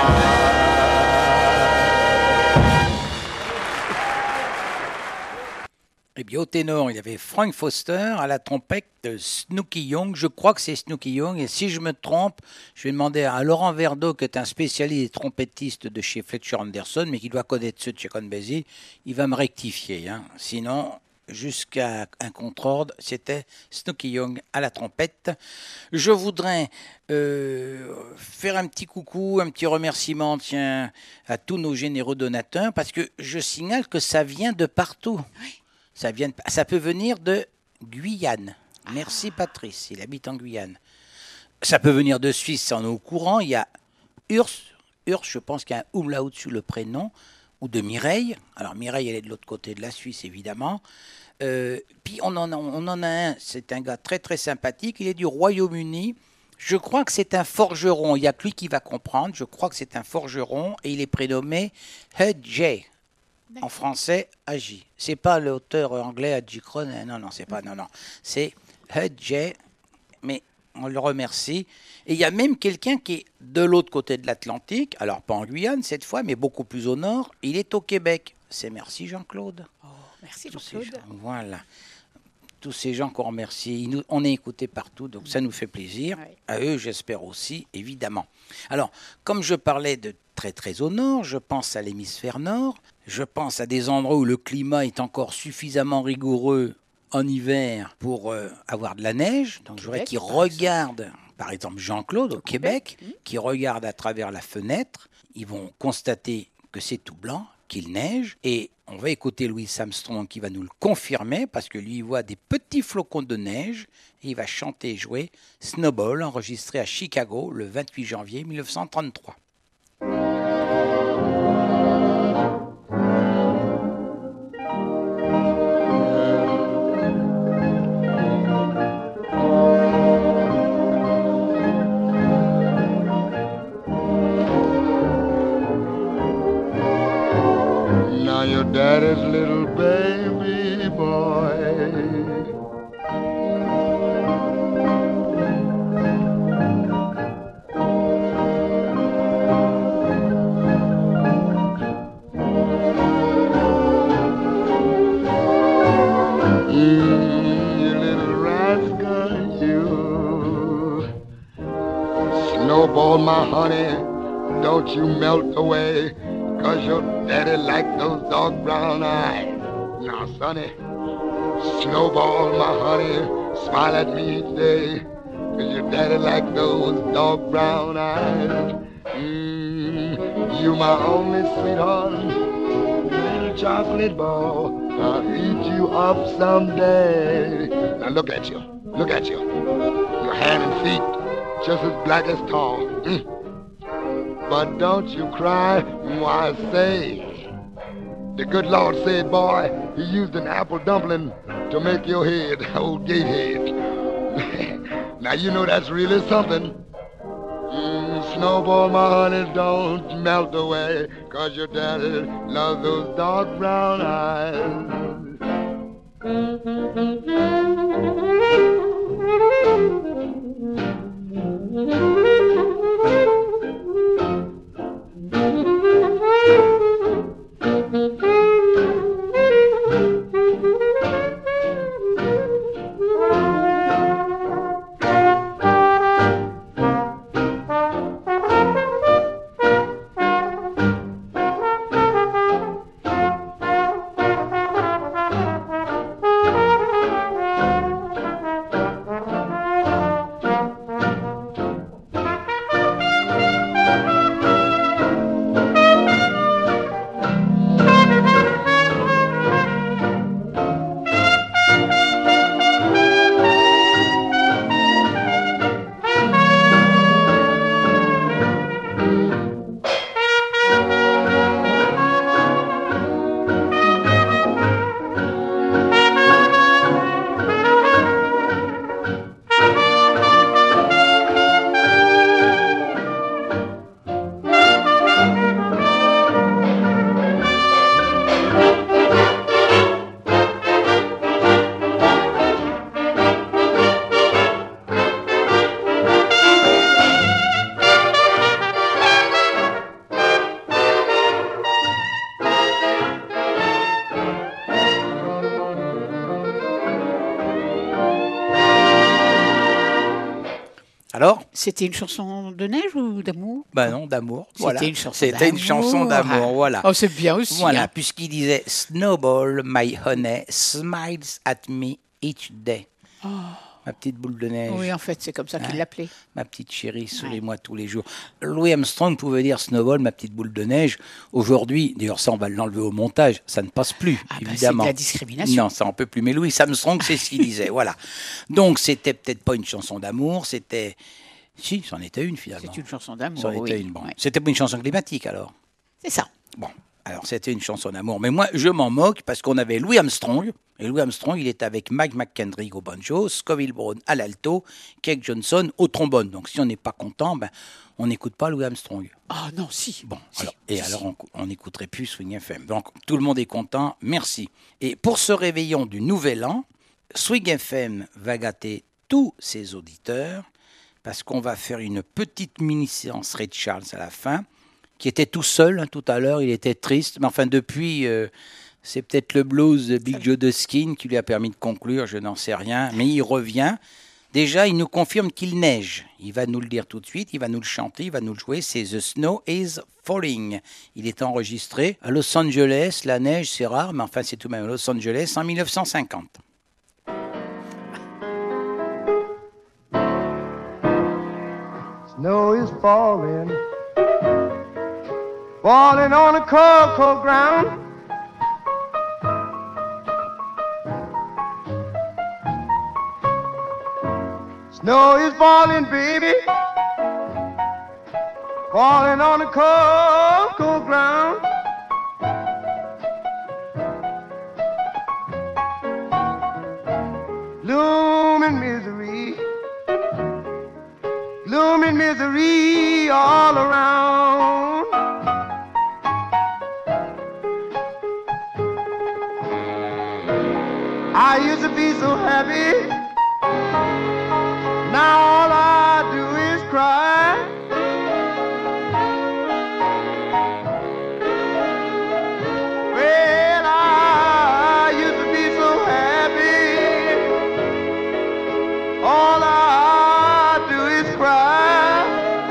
Et bien au ténor, il y avait Frank Foster, à la trompette Snooky Young. Je crois que c'est Snooky Young, et si je me trompe, je vais demander à Laurent Verdeau, qui est un spécialiste des trompettistes de chez Fletcher Anderson, mais qui doit connaître ceux de chez Count Basie, il va me rectifier. Hein. Sinon, jusqu'à un contre-ordre, c'était Snooky Young à la trompette. Je voudrais faire un petit coucou, un petit remerciement à tous nos généreux donateurs, parce que je signale que ça vient de partout. Ça peut venir de Guyane. Merci Patrice, il habite en Guyane. Ça peut venir de Suisse, on est au courant. Il y a Urs, je pense qu'il y a un umlaut sous le prénom, ou de Mireille. Alors Mireille, elle est de l'autre côté de la Suisse, évidemment. Puis on en a un, c'est un gars très très sympathique, il est du Royaume-Uni. Je crois que c'est un forgeron, il n'y a que lui qui va comprendre. Je crois que c'est un forgeron et il est prénommé Hudjay. En français, Agi. C'est pas l'auteur anglais Agi Kron. Non, c'est pas. Non. C'est Hudjay. Mais on le remercie. Et il y a même quelqu'un qui est de l'autre côté de l'Atlantique, alors pas en Guyane cette fois, mais beaucoup plus au nord. Il est au Québec. C'est merci Jean-Claude. Oh, merci Tous ces Jean-Claude. gens, voilà. Tous ces gens qu'on remercie. On est écoutés partout, donc ça nous fait plaisir. Ouais. À eux, j'espère aussi, évidemment. Alors, comme je parlais de très très au nord, je pense à l'hémisphère nord. Je pense à des endroits où le climat est encore suffisamment rigoureux en hiver pour avoir de la neige. Donc je voudrais qu'ils regardent, par exemple Jean-Claude au Québec, qui regarde à travers la fenêtre. Ils vont constater que c'est tout blanc, qu'il neige. Et on va écouter Louis Armstrong qui va nous le confirmer parce que lui il voit des petits flocons de neige. Et il va chanter et jouer Snowball, enregistré à Chicago le 28 janvier 1933. Now your daddy's little baby boy you little rascal, you Snowball, my honey, don't you melt away, 'cause your daddy like those dark brown eyes. Now, sonny, Snowball, my honey, smile at me each day, 'cause your daddy like those dark brown eyes. You my only sweetheart, little chocolate ball, I'll eat you up someday. Now look at you, your hand and feet just as black as tar. But don't you cry, I say. The good Lord said, boy, he used an apple dumpling to make your head, old gatehead. Now you know that's really something. Snowball, my honey, don't melt away, 'cause your daddy loves those dark brown eyes. Alors, c'était une chanson de neige ou d'amour? Ben non, d'amour. Voilà. C'était une chanson d'amour, voilà. Oh, c'est bien aussi. Voilà, hein. puisqu'il disait Snowball, my honey, smiles at me each day. Oh. Ma petite boule de neige. Oui, en fait, c'est comme ça qu'il l'appelait. Ma petite chérie, souris-moi tous les jours. Louis Armstrong pouvait dire Snowball, ma petite boule de neige. Aujourd'hui, d'ailleurs, ça, on va l'enlever au montage. Ça ne passe plus, évidemment. C'est de la discrimination. Non, ça, on peut plus. Mais Louis Armstrong, c'est ce qu'il disait. Voilà. Donc, c'était peut-être pas une chanson d'amour, c'était. Si, c'en était une, finalement. C'est une chanson d'amour. C'en était une, bon. C'était pas une chanson climatique, alors. C'est ça. Bon. Alors, c'était une chanson d'amour. Mais moi, je m'en moque parce qu'on avait Louis Armstrong. Et Louis Armstrong, il était avec Mike McKendrick au banjo, Scoville Brown à l'alto, Keck Johnson au trombone. Donc, si on n'est pas content, ben, on n'écoute pas Louis Armstrong. Ah non, si. Bon, alors, on n'écouterait plus Swing FM. Donc, tout le monde est content. Merci. Et pour ce réveillon du Nouvel An, Swing FM va gâter tous ses auditeurs parce qu'on va faire une petite mini-séance Ray Charles à la fin, qui était tout seul, hein, tout à l'heure, il était triste, mais enfin depuis, c'est peut-être le blues de Big Joe Duskin qui lui a permis de conclure, je n'en sais rien, mais il revient. Déjà, il nous confirme qu'il neige. Il va nous le dire tout de suite, il va nous le chanter, il va nous le jouer. C'est The Snow is Falling. Il est enregistré à Los Angeles. La neige, c'est rare, mais enfin, c'est tout de même à Los Angeles en 1950. Snow is falling, falling on the cold, cold ground. Snow is falling, baby, falling on the cold, cold ground. Looming misery all around. I used to be so happy. Now all I do is cry. Well, I used to be so happy. All I do is cry.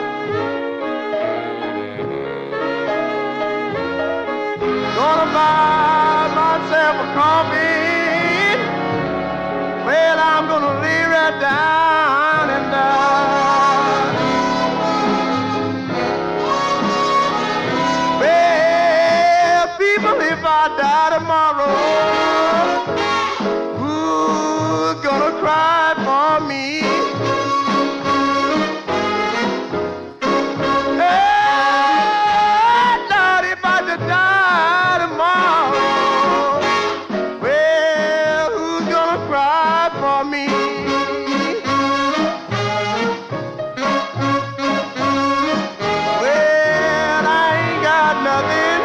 Gonna buy myself a coffee. Well, I'm gonna lay right down and die. Well, people, if I die tomorrow, who's gonna cry for me? Hey, Lord, if I should die tomorrow, well, who's gonna cry for me? Well, I ain't got nothing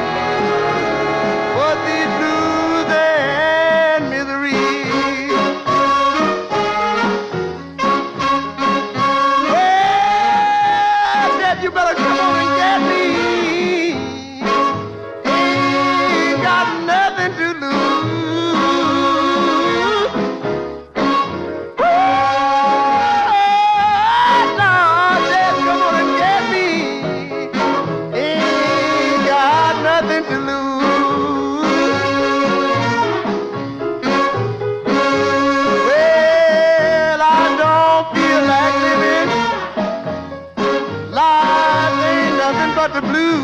but these blues and misery. Well, I said you better come on and get me. Ain't got nothing to lose. Lord, just come on and get me. Ain't got nothing to lose. Well, I don't feel like living. Life ain't nothing but the blues.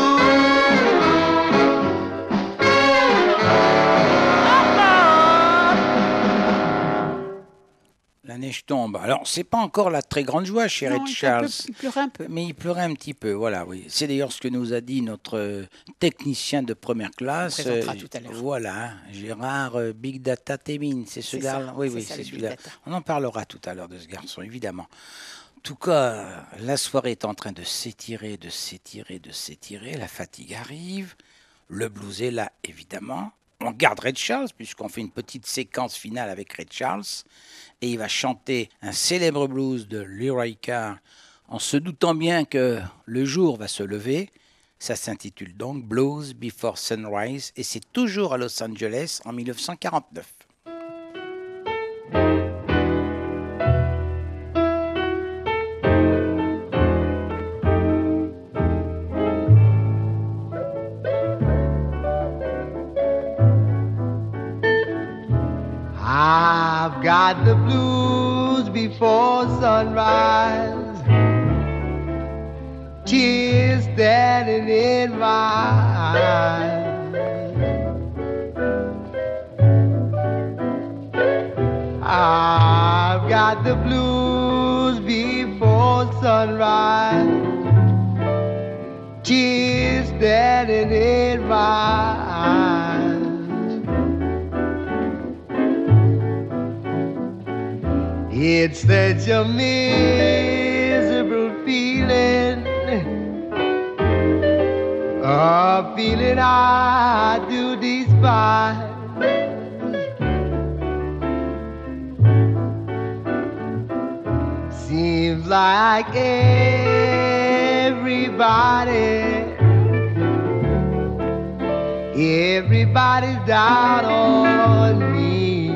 La neige tombe. Alors, c'est pas encore la très grande joie chez Ray Non, Charles. il pleurait un peu. Mais il pleurait un petit peu, voilà, oui. C'est d'ailleurs ce que nous a dit notre technicien de première classe. On présentera tout à l'heure. Voilà, Gérard Big Data Témine, c'est ce C'est gars. ça, Oui, c'est oui, ça, c'est le Big celui-là. Data. On en parlera tout à l'heure de ce garçon, évidemment. En tout cas, la soirée est en train de s'étirer, de s'étirer, de s'étirer. La fatigue arrive. Le blues est là, évidemment. On garde Ray Charles, puisqu'on fait une petite séquence finale avec Ray Charles. Et il va chanter un célèbre blues de Leroy Carr, en se doutant bien que le jour va se lever. Ça s'intitule donc Blues Before Sunrise, et c'est toujours à Los Angeles en 1949. I've got the blues before sunrise, tears standing in my eyes. I've got the blues before sunrise, tears standing in my eyes. It's such a miserable feeling, a feeling I do despise. Seems like everybody's down on me.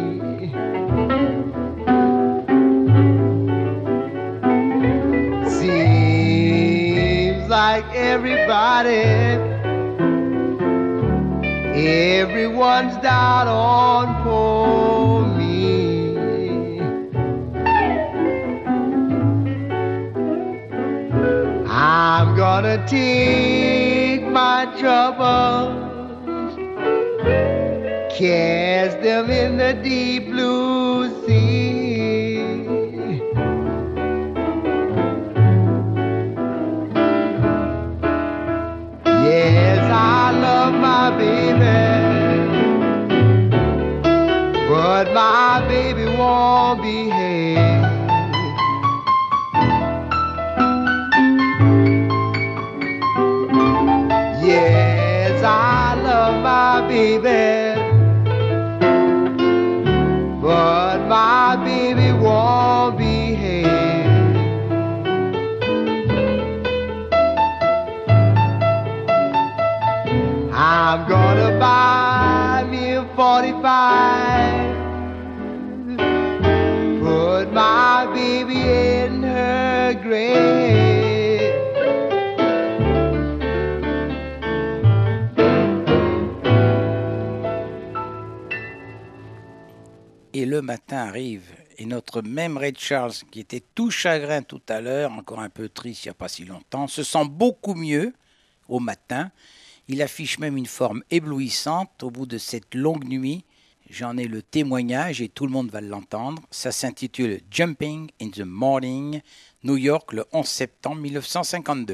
Seems like everyone's down on poor me. I'm gonna take my troubles, cast them in the deep blue sea. Yes, I love my baby, but my baby won't behave. Yes, I love my baby, but my baby won't behave. I'm gonna buy me a 45, put my baby in her grave. Et le matin arrive, et notre même Ray Charles, qui était tout chagrin tout à l'heure, encore un peu triste il n'y a pas si longtemps, se sent beaucoup mieux au matin. Il affiche même une forme éblouissante au bout de cette longue nuit. J'en ai le témoignage et tout le monde va l'entendre. Ça s'intitule Jumping in the Morning, New York, le 11 septembre 1952.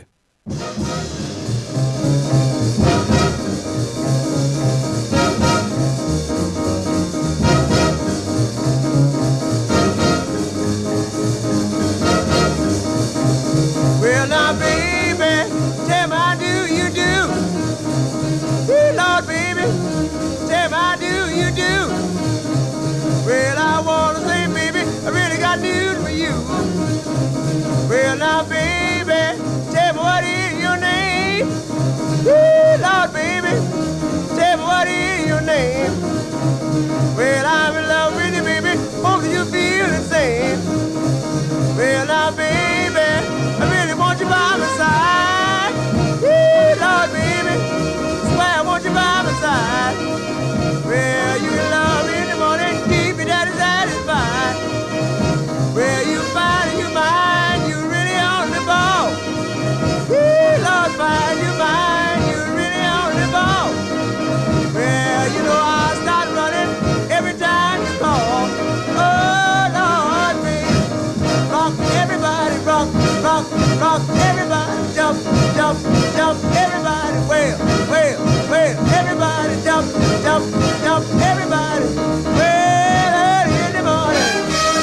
Well, now, baby, tell me how do you do? Hey, Lord, baby, tell me how do you do? Well, I want to say, baby, I really got news for you. Well, now, baby, tell me what is your name? Hey, Lord, baby, tell me what is your name? Well, I'm in love with you, baby, hope you feel the same. Well, now, baby, I really want you by my side. Woo, Lord, baby, swear I want you by my side. Well, you can love me in the morning, keep your daddy satisfied. Well, you find you mind, you really on the ball. Woo, Lord, find you mind, you really on the ball. Well, you know I'll start running every time you call. Oh, Lord, baby, rock everybody, rock, rock, rock everybody, jump, jump, jump, everybody, wail, wail, wail, everybody, jump, jump, jump, everybody, wail early in the morning.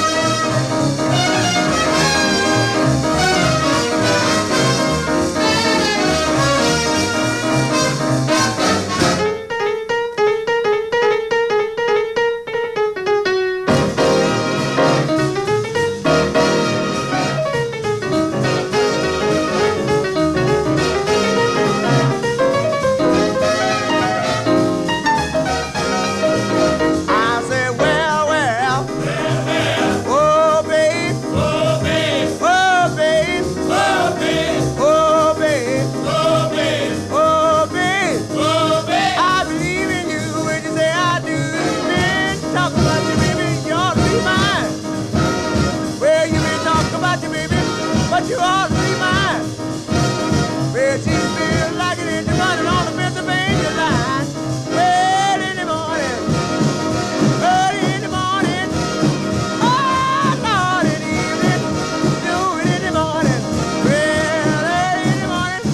But you ought to be mine. Well, she feels like it is running on the Pennsylvania line. Early in the morning, early in the morning, oh, Lord, in the evening, do it in the morning. Well, early in the morning.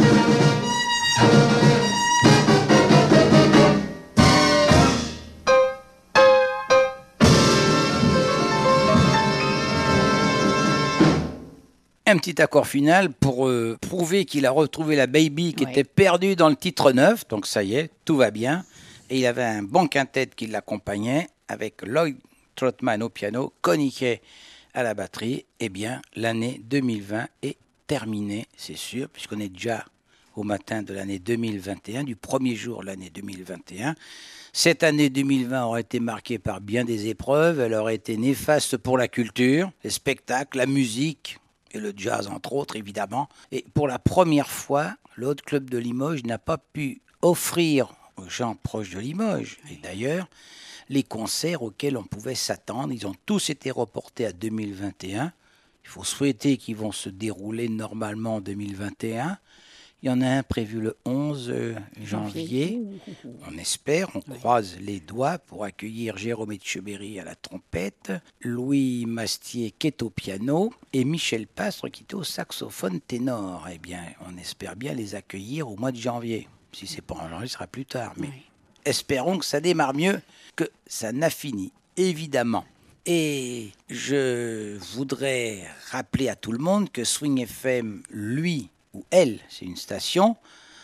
Un petit accord final pour prouver qu'il a retrouvé la baby qui était perdue dans le titre 9. Donc ça y est, tout va bien. Et il avait un bon quintet qui l'accompagnait avec Lloyd Trotman au piano, Connie Kay à la batterie. Eh bien, l'année 2020 est terminée, c'est sûr, puisqu'on est déjà au matin de l'année 2021, du premier jour de l'année 2021. Cette année 2020 aurait été marquée par bien des épreuves. Elle aurait été néfaste pour la culture, les spectacles, la musique et le jazz, entre autres, évidemment. Et pour la première fois, le Hot Club de Limoges n'a pas pu offrir aux gens proches de Limoges, et d'ailleurs, les concerts auxquels on pouvait s'attendre. Ils ont tous été reportés à 2021. Il faut souhaiter qu'ils vont se dérouler normalement en 2021. Il y en a un prévu le 11 janvier. On espère, on croise les doigts pour accueillir Jérôme Etcheberry à la trompette, Louis Mastier qui est au piano et Michel Pastre qui est au saxophone ténor. Eh bien, on espère bien les accueillir au mois de janvier. Si ce n'est pas en janvier, ce sera plus tard. Mais espérons que ça démarre mieux que ça n'a fini, évidemment. Et je voudrais rappeler à tout le monde que Swing FM, lui, ou elle, c'est une station,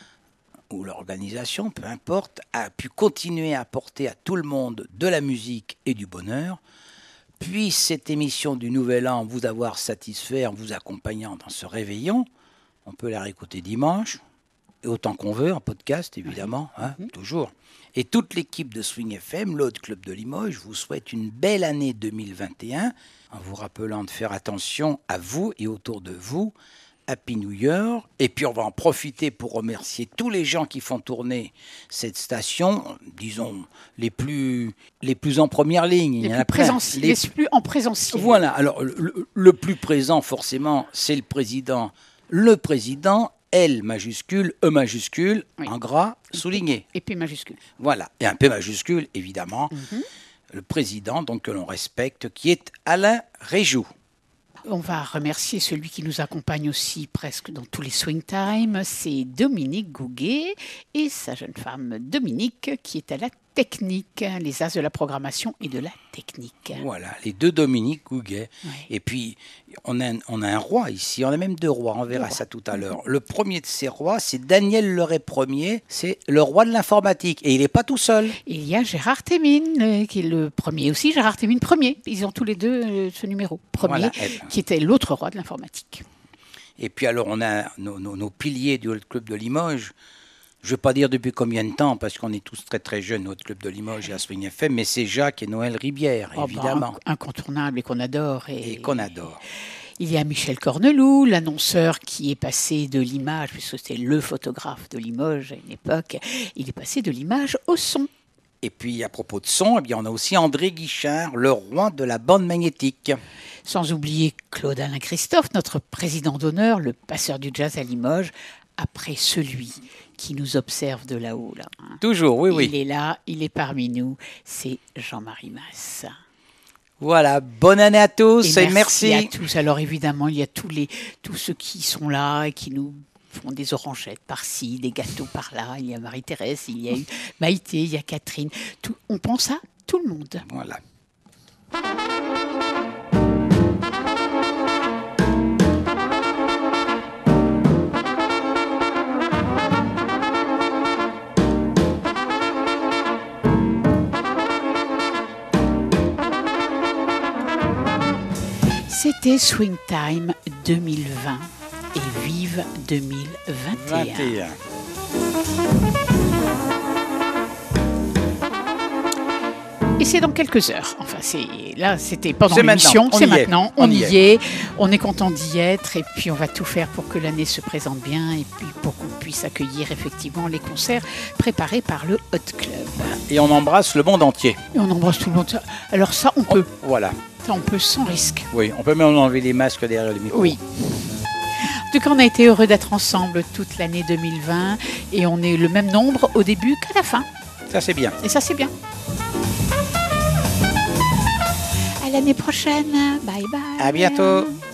ou l'organisation, peu importe, a pu continuer à apporter à tout le monde de la musique et du bonheur. Puis cette émission du Nouvel An vous avoir satisfait en vous accompagnant dans ce réveillon. On peut la réécouter dimanche, et autant qu'on veut, en podcast évidemment, toujours. Et toute l'équipe de Swing FM, le Hot Club de Limoges, vous souhaite une belle année 2021, en vous rappelant de faire attention à vous et autour de vous. Happy New Year. Et puis on va en profiter pour remercier tous les gens qui font tourner cette station, disons les plus en première ligne. Les plus en présentiel. Voilà, alors le plus présent forcément, c'est le président. Le président, L majuscule, E majuscule, en gras, souligné. Et P majuscule. Voilà, et un P majuscule, évidemment. Le président, donc que l'on respecte, qui est Alain Réjoux. On va remercier celui qui nous accompagne aussi presque dans tous les swing time, c'est Dominique Gouguet et sa jeune femme Dominique qui est à la technique, les as de la programmation et de la technique. Voilà, les deux Dominique Gouguet. Ouais. Et puis, on a un roi ici, on a même deux rois, on verra ça tout à l'heure. Le premier de ces rois, c'est Daniel Leray Ier, c'est le roi de l'informatique. Et il n'est pas tout seul. Il y a Gérard Thémine, qui est le premier aussi, Gérard Thémine premier. Ils ont tous les deux ce numéro, premier, qui était l'autre roi de l'informatique. Et puis alors, on a nos piliers du Hot Club de Limoges. Je ne vais pas dire depuis combien de temps, parce qu'on est tous très très jeunes au Club de Limoges et à Swing FM, mais c'est Jacques et Noël Ribière, évidemment. Incontournable et qu'on adore. Et qu'on adore. Il y a Michel Corneloup, l'annonceur qui est passé de l'image, puisque c'était le photographe de Limoges à une époque, il est passé de l'image au son. Et puis à propos de son, eh bien, on a aussi André Guichard, le roi de la bande magnétique. Sans oublier Claude-Alain Christophe, notre président d'honneur, le passeur du jazz à Limoges, après celui qui nous observe de là-haut. Là, hein. Toujours, oui, oui. Il est là, il est parmi nous, c'est Jean-Marie Masse. Voilà, bonne année à tous et merci à tous. Alors évidemment, il y a tous ceux qui sont là et qui nous font des orangettes par-ci, des gâteaux par-là. Il y a Marie-Thérèse, il y a Maïté, il y a Catherine. On pense à tout le monde. Voilà. C'était Swing Time 2020 et vive 2021. Et c'est dans quelques heures. Enfin, c'était pendant l'émission. C'est maintenant. On y est. On est content d'y être. Et puis, on va tout faire pour que l'année se présente bien. Et puis, pour qu'on puisse accueillir effectivement les concerts préparés par le Hot Club. Et on embrasse le monde entier. Et on embrasse tout le monde. Alors ça, on peut. Voilà. Ça, on peut sans risque. Oui, on peut même enlever les masques derrière le micro. Oui. En tout cas, on a été heureux d'être ensemble toute l'année 2020. Et on est le même nombre au début qu'à la fin. Ça, c'est bien. Et ça, c'est bien. À l'année prochaine. Bye bye. À bientôt.